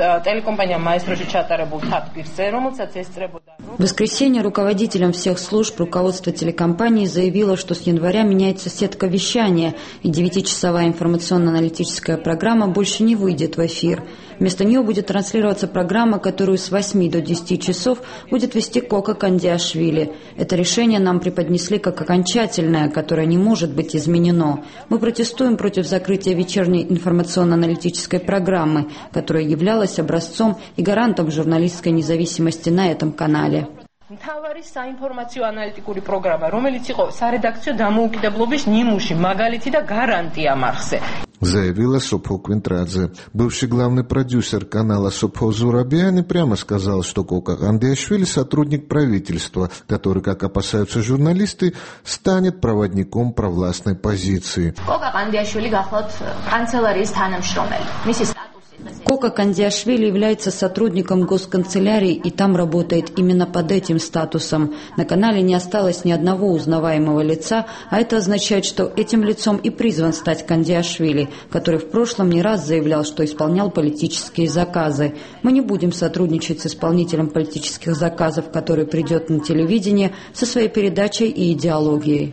воскресенье руководителям всех служб руководство телекомпании заявило, что с января меняется сетка вещания, и девятичасовая информационно-аналитическая Аналитическая программа больше не выйдет в эфир. Вместо нее будет транслироваться программа, которую с восьми до десяти часов будет вести Кока Кандиашвили. Это решение нам преподнесли как окончательное, которое не может быть изменено. Мы протестуем против закрытия вечерней информационно-аналитической программы, которая являлась образцом и гарантом журналистской независимости на этом канале. მთავარი საინფორმაციო ანალიტიკური პროგრამა, რომელიც იყო სარედაქციო დამოუკიდებლობის ნიმუში, მაგალითი და გარანტია მარხზე. Заявила Сопо Квинтрадзе. Бывший главный продюсер канала Сопо Зурабиани прямо сказал, что Кока Кандиашвили сотрудник правительства, который, как опасаются журналисты, станет проводником провластной позиции. Кока Кандиашвили гахлот канцелярიის თანამშრომელი. მისი Кока Кандиашвили является сотрудником госканцелярии и там работает именно под этим статусом. На канале не осталось ни одного узнаваемого лица, а это означает, что этим лицом и призван стать Кандиашвили, который в прошлом не раз заявлял, что исполнял политические заказы. Мы не будем сотрудничать с исполнителем политических заказов, который придет на телевидение со своей передачей и идеологией.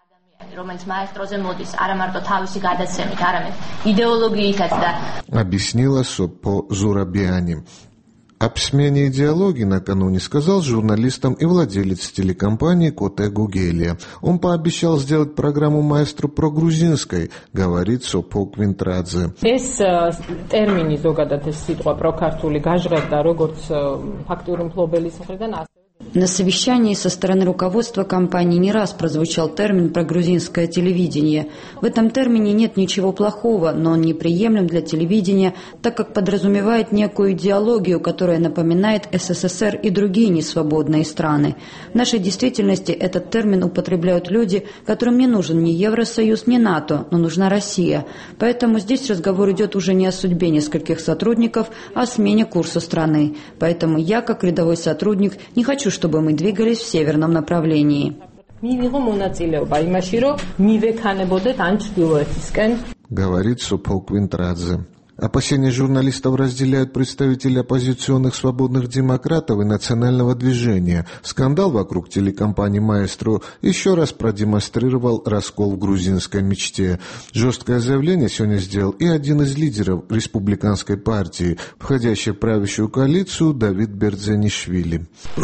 Объяснила Сопо Зурабиани. Об смене идеологии накануне сказал журналистам и владелец телекомпании Коте Гугелия. Он пообещал сделать программу «Маэстро» прогрузинской, говорит Сопо Квинтрадзе. ეს ტერმინი ზოგადად ეს სიტყვა პროქართული გაჟღერდა როგორც ფაქტიური მფლობელის მხრიდან. На совещании со стороны руководства компании не раз прозвучал термин «прогрузинское телевидение». В этом термине нет ничего плохого, но он неприемлем для телевидения, так как подразумевает некую идеологию, которая напоминает СССР и другие несвободные страны. В нашей действительности этот термин употребляют люди, которым не нужен ни Евросоюз, ни НАТО, но нужна Россия. Поэтому здесь разговор идет уже не о судьбе нескольких сотрудников, а о смене курса страны. Поэтому я, как рядовой сотрудник, не хочу, чтобы мы двигались в северном направлении. Говорит Сопо Квинтрадзе. Опасения журналистов разделяют представители оппозиционных свободных демократов и национального движения. Скандал вокруг телекомпании «Маэстро» еще раз продемонстрировал раскол в грузинской мечте. Жесткое заявление сегодня сделал и один из лидеров республиканской партии, входящей в правящую коалицию, Давид Бердзенишвили.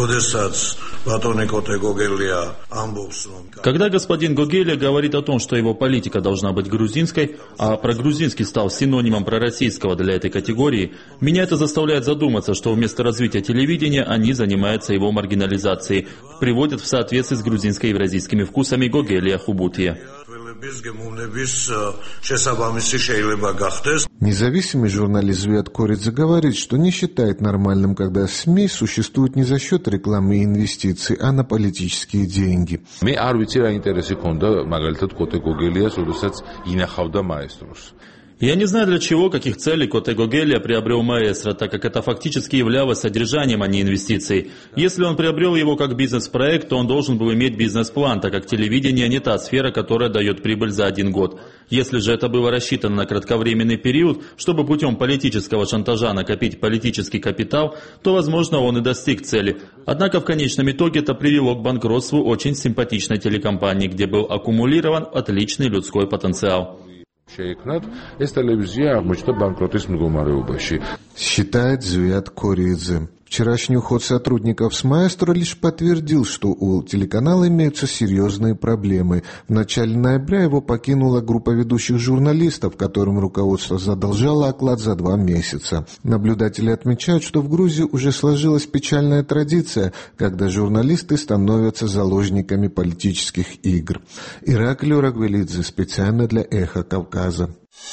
Когда господин Гогелия говорит о том, что его политика должна быть грузинской, а прогрузинский стал синонимом пророссийского для этой категории, меня это заставляет задуматься, что вместо развития телевидения они занимаются его маргинализацией, приводят в соответствие с грузинско-евразийскими вкусами Гогелия Хубутия. Независимый журналист Звиат Коридзе говорит, что не считает нормальным, когда СМИ существуют не за счет рекламы и инвестиций, а на политические деньги. Я не знаю, для чего, каких целей Коте Гогелия приобрел «Маэстро», так как это фактически являлось содержанием, а не инвестицией. Если он приобрел его как бизнес-проект, то он должен был иметь бизнес-план, так как телевидение не та сфера, которая дает прибыль за один год. Если же это было рассчитано на кратковременный период, чтобы путем политического шантажа накопить политический капитал, то, возможно, он и достиг цели. Однако в конечном итоге это привело к банкротству очень симпатичной телекомпании, где был аккумулирован отличный людской потенциал. Считает Звиат Коридзе. Вчерашний уход сотрудников с «Маэстро» лишь подтвердил, что у телеканала имеются серьезные проблемы. В начале ноября его покинула группа ведущих журналистов, которым руководство задолжало оклад за два месяца. Наблюдатели отмечают, что в Грузии уже сложилась печальная традиция, когда журналисты становятся заложниками политических игр. Ираклий Урагвелидзе, специально для «Эхо Кавказа».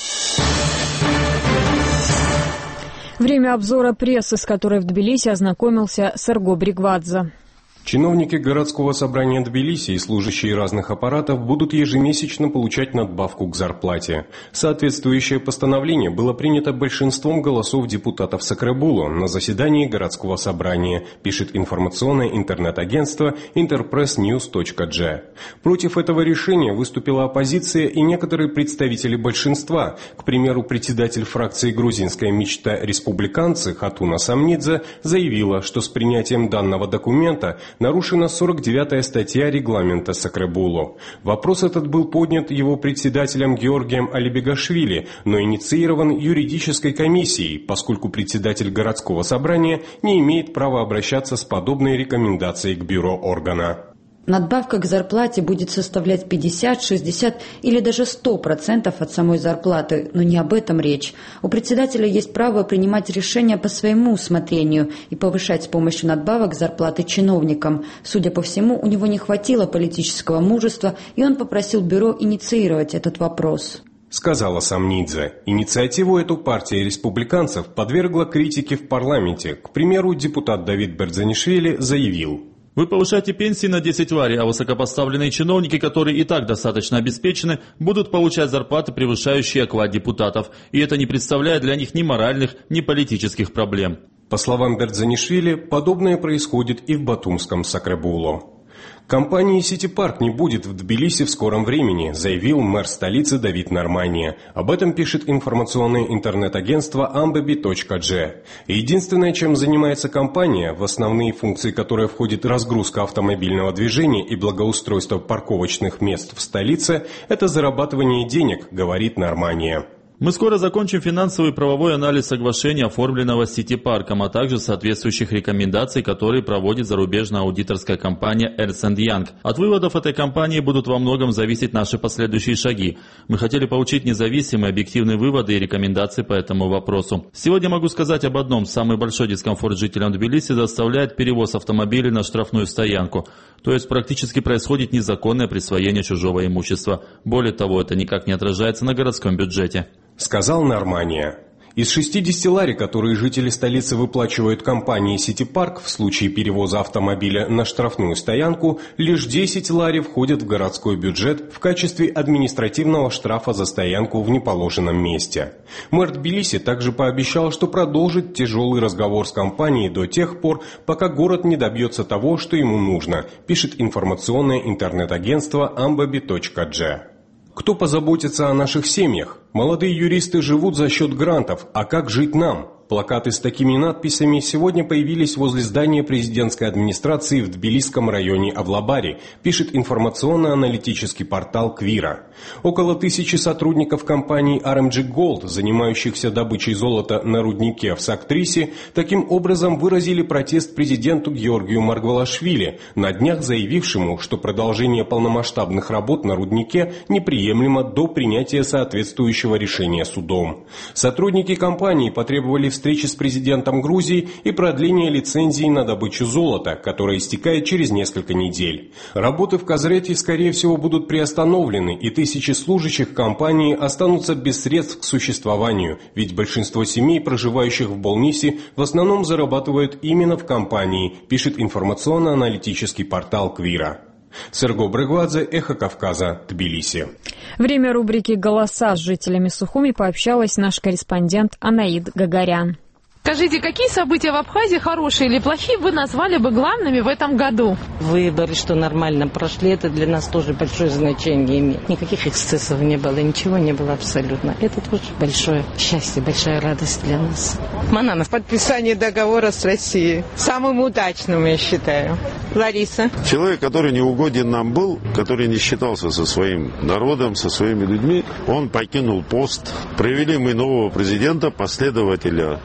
Время обзора прессы, с которой в Тбилиси ознакомился Серго Бригвадзе. Чиновники городского собрания Тбилиси и служащие разных аппаратов будут ежемесячно получать надбавку к зарплате. Соответствующее постановление было принято большинством голосов депутатов Сакребулу на заседании городского собрания, пишет информационное интернет-агентство интерпресс ньюс точка джи. Против этого решения выступила оппозиция и некоторые представители большинства. К примеру, председатель фракции «Грузинская мечта» республиканцы Хатуна Самнидзе заявила, что с принятием данного документа нарушена сорок девятая статья регламента Сакребулу. Вопрос этот был поднят его председателем Георгием Алибегашвили, но инициирован юридической комиссией, поскольку председатель городского собрания не имеет права обращаться с подобной рекомендацией к бюро органа. Надбавка к зарплате будет составлять пятьдесят, шестьдесят или даже сто процентов от самой зарплаты, но не об этом речь. У председателя есть право принимать решения по своему усмотрению и повышать с помощью надбавок зарплаты чиновникам. Судя по всему, у него не хватило политического мужества, и он попросил бюро инициировать этот вопрос. Сказала Самнидзе. Инициативу эту партия республиканцев подвергла критике в парламенте. К примеру, депутат Давид Бердзанишвили заявил: «Вы повышаете пенсии на десять лари, а высокопоставленные чиновники, которые и так достаточно обеспечены, будут получать зарплаты, превышающие оклад депутатов. И это не представляет для них ни моральных, ни политических проблем». По словам Бердзанишвили, подобное происходит и в батумском Сакребулу. Компании «Сити Парк» не будет в Тбилиси в скором времени, заявил мэр столицы Давид Нормания. Об этом пишет информационное интернет-агентство амбеби точка джи. Единственное, чем занимается компания, в основные функции которой входит разгрузка автомобильного движения и благоустройство парковочных мест в столице, это зарабатывание денег, говорит Нормания. Мы скоро закончим финансовый и правовой анализ соглашения, оформленного с Сити Парком, а также соответствующих рекомендаций, которые проводит зарубежная аудиторская компания Эрнст энд Янг. От выводов этой компании будут во многом зависеть наши последующие шаги. Мы хотели получить независимые объективные выводы и рекомендации по этому вопросу. Сегодня могу сказать об одном. Самый большой дискомфорт жителям Тбилиси доставляет перевоз автомобилей на штрафную стоянку. То есть практически происходит незаконное присвоение чужого имущества. Более того, это никак не отражается на городском бюджете. Сказал Нормания. Из шестидесяти лари, которые жители столицы выплачивают компании «Сити Парк» в случае перевоза автомобиля на штрафную стоянку, лишь десять лари входят в городской бюджет в качестве административного штрафа за стоянку в неположенном месте. Мэр Тбилиси также пообещал, что продолжит тяжелый разговор с компанией до тех пор, пока город не добьется того, что ему нужно, пишет информационное интернет-агентство амбеби точка джи. Кто позаботится о наших семьях? Молодые юристы живут за счет грантов, а как жить нам? Плакаты с такими надписями сегодня появились возле здания президентской администрации в Тбилисском районе Авлабари, пишет информационно-аналитический портал Квира. Около тысячи сотрудников компании ар эм джи Gold, занимающихся добычей золота на руднике в Сактрисе, таким образом выразили протест президенту Георгию Маргвелашвили, на днях заявившему, что продолжение полномасштабных работ на руднике неприемлемо до принятия соответствующего решения судом. Сотрудники компании потребовали встречи с президентом Грузии и продление лицензии на добычу золота, которая истекает через несколько недель. Работы в Казрете, скорее всего, будут приостановлены, и тысячи служащих компании останутся без средств к существованию, ведь большинство семей, проживающих в Болнисе, в основном зарабатывают именно в компании, пишет информационно-аналитический портал Квира. Серго Бригвадзе, Эхо Кавказа, Тбилиси. Время рубрики «Голоса» с жителями Сухуми пообщалась наш корреспондент Анаид Гагарян. Скажите, какие события в Абхазии, хорошие или плохие, вы назвали бы главными в этом году? Выборы, что нормально прошли, это для нас тоже большое значение имеет. Никаких эксцессов не было, ничего не было абсолютно. Это тоже большое счастье, большая радость для нас. Мананов. Подписание договора с Россией. Самым удачным, я считаю. Лариса. Человек, который не угоден нам был, который не считался со своим народом, со своими людьми, он покинул пост. Привели мы нового президента, последователя Владислава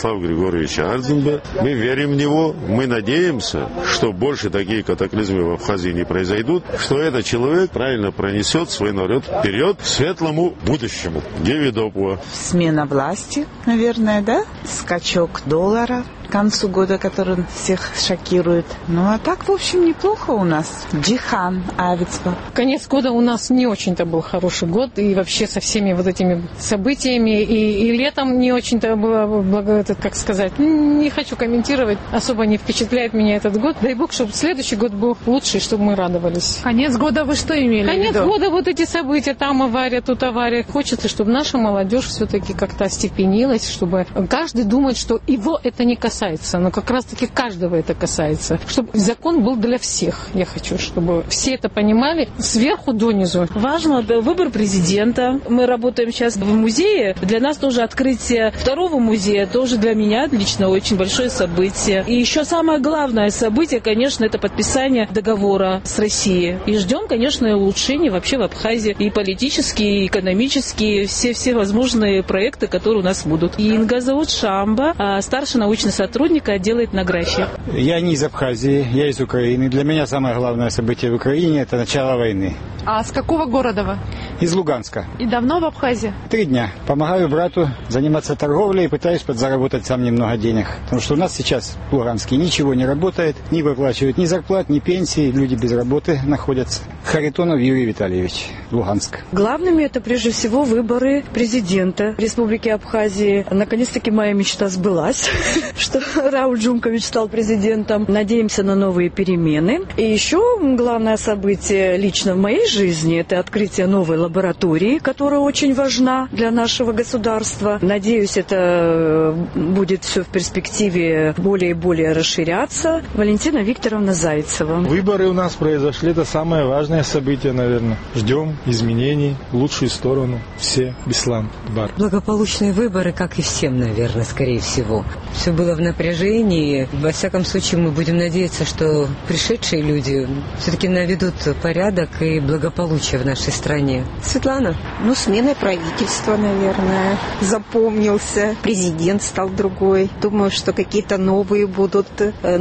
Вячеслава Григорьевича Арцинба. Мы верим в него, мы надеемся, что больше такие катаклизмы в Абхазии не произойдут, что этот человек правильно пронесет свой народ вперед к светлому будущему. Гевидопуа. Смена власти, наверное, да? Скачок доллара к концу года, который всех шокирует. Ну, а так, в общем, неплохо у нас. Джихан Авицба. Конец года у нас не очень-то был хороший год, и вообще со всеми вот этими событиями, и, и летом не очень-то было, благо, как сказать, не хочу комментировать, особо не впечатляет меня этот год. Дай бог, чтобы следующий год был лучший, чтобы мы радовались. Конец года вы что имели в виду? Конец года вот эти события, там авария, тут авария. Хочется, чтобы наша молодежь все-таки как-то остепенилась, чтобы каждый думает, что его это не касается. Но как раз-таки каждого это касается. Чтобы закон был для всех. Я хочу, чтобы все это понимали сверху донизу. Важно выбор президента. Мы работаем сейчас в музее. Для нас тоже открытие второго музея, тоже для меня лично очень большое событие. И еще самое главное событие, конечно, это подписание договора с Россией. И ждем, конечно, улучшений вообще в Абхазии. И политические, и экономические, все, все возможные проекты, которые у нас будут. И Инга зовут Шамба, старший научный сотрудник сотрудника отдела этнографии. Я не из Абхазии, я из Украины. Для меня самое главное событие в Украине – это начало войны. А с какого города вы? Из Луганска. И давно в Абхазии? Три дня. Помогаю брату заниматься торговлей и пытаюсь подзаработать сам немного денег. Потому что у нас сейчас в Луганске ничего не работает, не выплачивают ни зарплат, ни пенсии, люди без работы находятся. Харитонов Юрий Витальевич, Луганск. Главными это прежде всего выборы президента Республики Абхазии. Наконец-таки моя мечта сбылась, что Рауль Джумкович стал президентом. Надеемся на новые перемены. И еще главное событие лично в моей жизни – это открытие новой лаборатории, которая очень важна для нашего государства. Надеюсь, это будет все в перспективе более и более расширяться. Валентина Викторовна Зайцева. Выборы у нас произошли, это самое важное событие, наверное. Ждем изменений в лучшую сторону. Все. Беслан. Бар. Благополучные выборы, как и всем, наверное, скорее всего. Все было в напряжении. Во всяком случае, мы будем надеяться, что пришедшие люди все-таки наведут порядок и благополучие в нашей стране. Светлана? Ну, сменой правительства, наверное. Запомнился. Президент стал другой. Думаю, что какие-то новые будут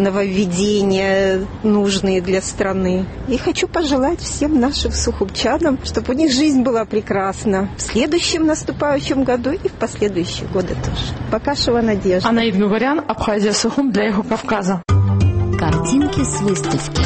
нововведения, нужные для страны. И хочу пожелать всем нашим сухумчанам, чтобы у них жизнь была прекрасна. В следующем наступающем году и в последующие годы тоже. Бакашева Надежда. Анаид Гугарян, Абхазия, Сухум для Юго-Кавказа. Картинки с выставки.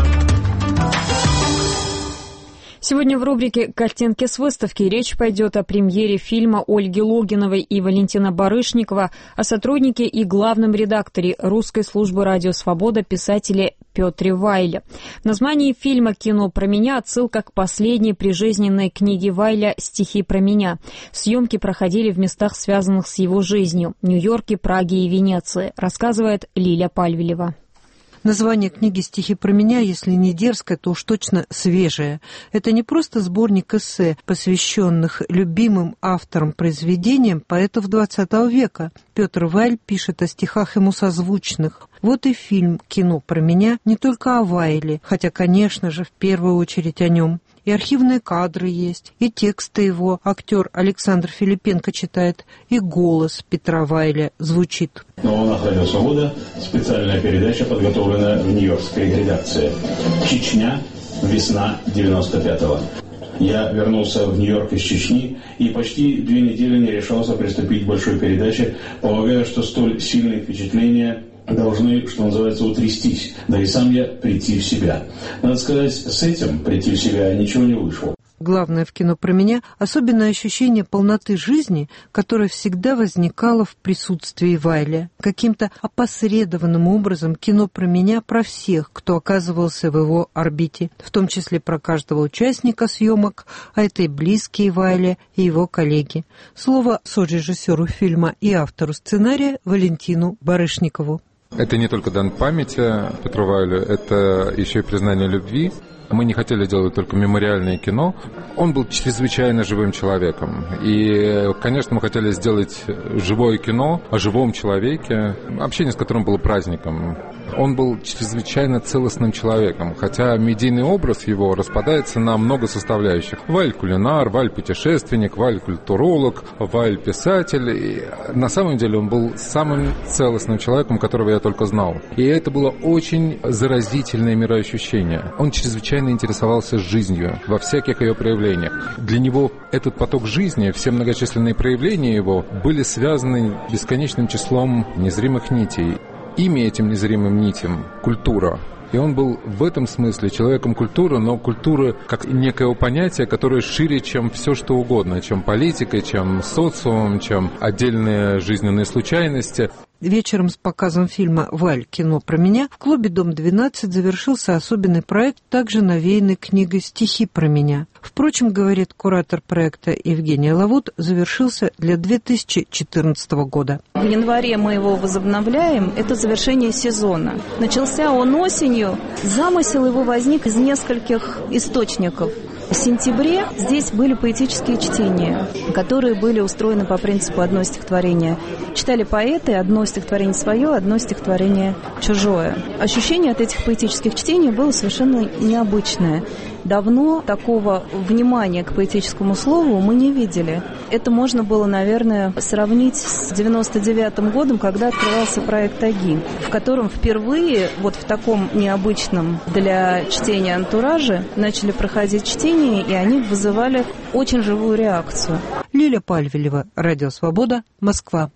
Сегодня в рубрике «Картинки с выставки» речь пойдет о премьере фильма Ольги Логиновой и Валентина Барышникова, о сотруднике и главном редакторе русской службы «Радио Свобода» писателе Петре Вайле. В названии фильма «Кино про меня» отсылка к последней прижизненной книге Вайля «Стихи про меня». Съемки проходили в местах, связанных с его жизнью – Нью-Йорке, Праге и Венеции, рассказывает Лиля Пальвелева. Название книги «Стихи про меня», если не дерзкое, то уж точно свежее. Это не просто сборник эссе, посвященных любимым авторам произведениям поэтов двадцатого века. Петр Вайль пишет о стихах ему созвучных. Вот и фильм «Кино про меня» не только о Вайле, хотя, конечно же, в первую очередь о нем. И архивные кадры есть, и тексты его актер Александр Филипенко читает, и голос Петра Вайля звучит. На волнах «Радио Свобода» специальная передача, подготовленная в нью-йоркской редакции. Чечня, весна девяносто пятого. Я вернулся в Нью-Йорк из Чечни и почти две недели не решался приступить к большой передаче, полагая, что столь сильные впечатления должны, что называется, утрястись, да и сам я прийти в себя. Надо сказать, с этим прийти в себя ничего не вышло. Главное в «Кино про меня» — особенное ощущение полноты жизни, которое всегда возникало в присутствии Вайля. Каким-то опосредованным образом «Кино про меня» про всех, кто оказывался в его орбите, в том числе про каждого участника съемок, а это и близкие Вайля, и его коллеги. Слово сорежиссеру фильма и автору сценария Валентину Барышникову. Это не только дан памяти Петру Вайлю, это еще и признание любви. Мы не хотели делать только мемориальное кино. Он был чрезвычайно живым человеком. И, конечно, мы хотели сделать живое кино о живом человеке, общение с которым было праздником. Он был чрезвычайно целостным человеком, хотя медийный образ его распадается на много составляющих. Валь-кулинар, Валь-путешественник, Валь-культуролог, Валь-писатель. И на самом деле он был самым целостным человеком, которого я только знал. И это было очень заразительное мироощущение. Он чрезвычайно интересовался жизнью во всяких ее проявлениях. Для него этот поток жизни, все многочисленные проявления его были связаны бесконечным числом незримых нитей. Имя этим незримым нитям – культура. И он был в этом смысле человеком культуры, но культуры как некое понятие, которое шире, чем все что угодно, чем политика, чем социум, чем отдельные жизненные случайности. Вечером с показом фильма «Валь. Кино про меня» в клубе «Дом-двенадцать» завершился особенный проект, также навеянный книгой «Стихи про меня». Впрочем, говорит куратор проекта Евгения Лавут, завершился для две тысячи четырнадцатого года. В январе мы его возобновляем. Это завершение сезона. Начался он осенью. Замысел его возник из нескольких источников. В сентябре здесь были поэтические чтения, которые были устроены по принципу одно стихотворение. Читали поэты, одно стихотворение свое, одно стихотворение чужое. Ощущение от этих поэтических чтений было совершенно необычное. Давно такого внимания к поэтическому слову мы не видели. Это можно было, наверное, сравнить с девяносто девятым годом, когда открывался проект «Аги», в котором впервые вот в таком необычном для чтения антураже начали проходить чтения, и они вызывали очень живую реакцию. Лиля Пальвелева, Радио Свобода, Москва.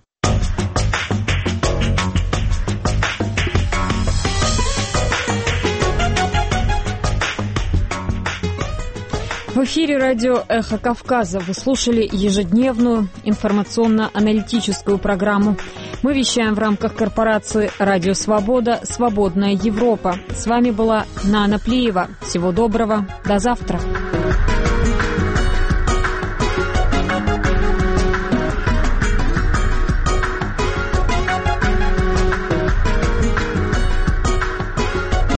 В эфире радио «Эхо Кавказа» вы слушали ежедневную информационно-аналитическую программу. Мы вещаем в рамках корпорации «Радио Свобода. Свободная Европа». С вами была Нана Плиева. Всего доброго. До завтра.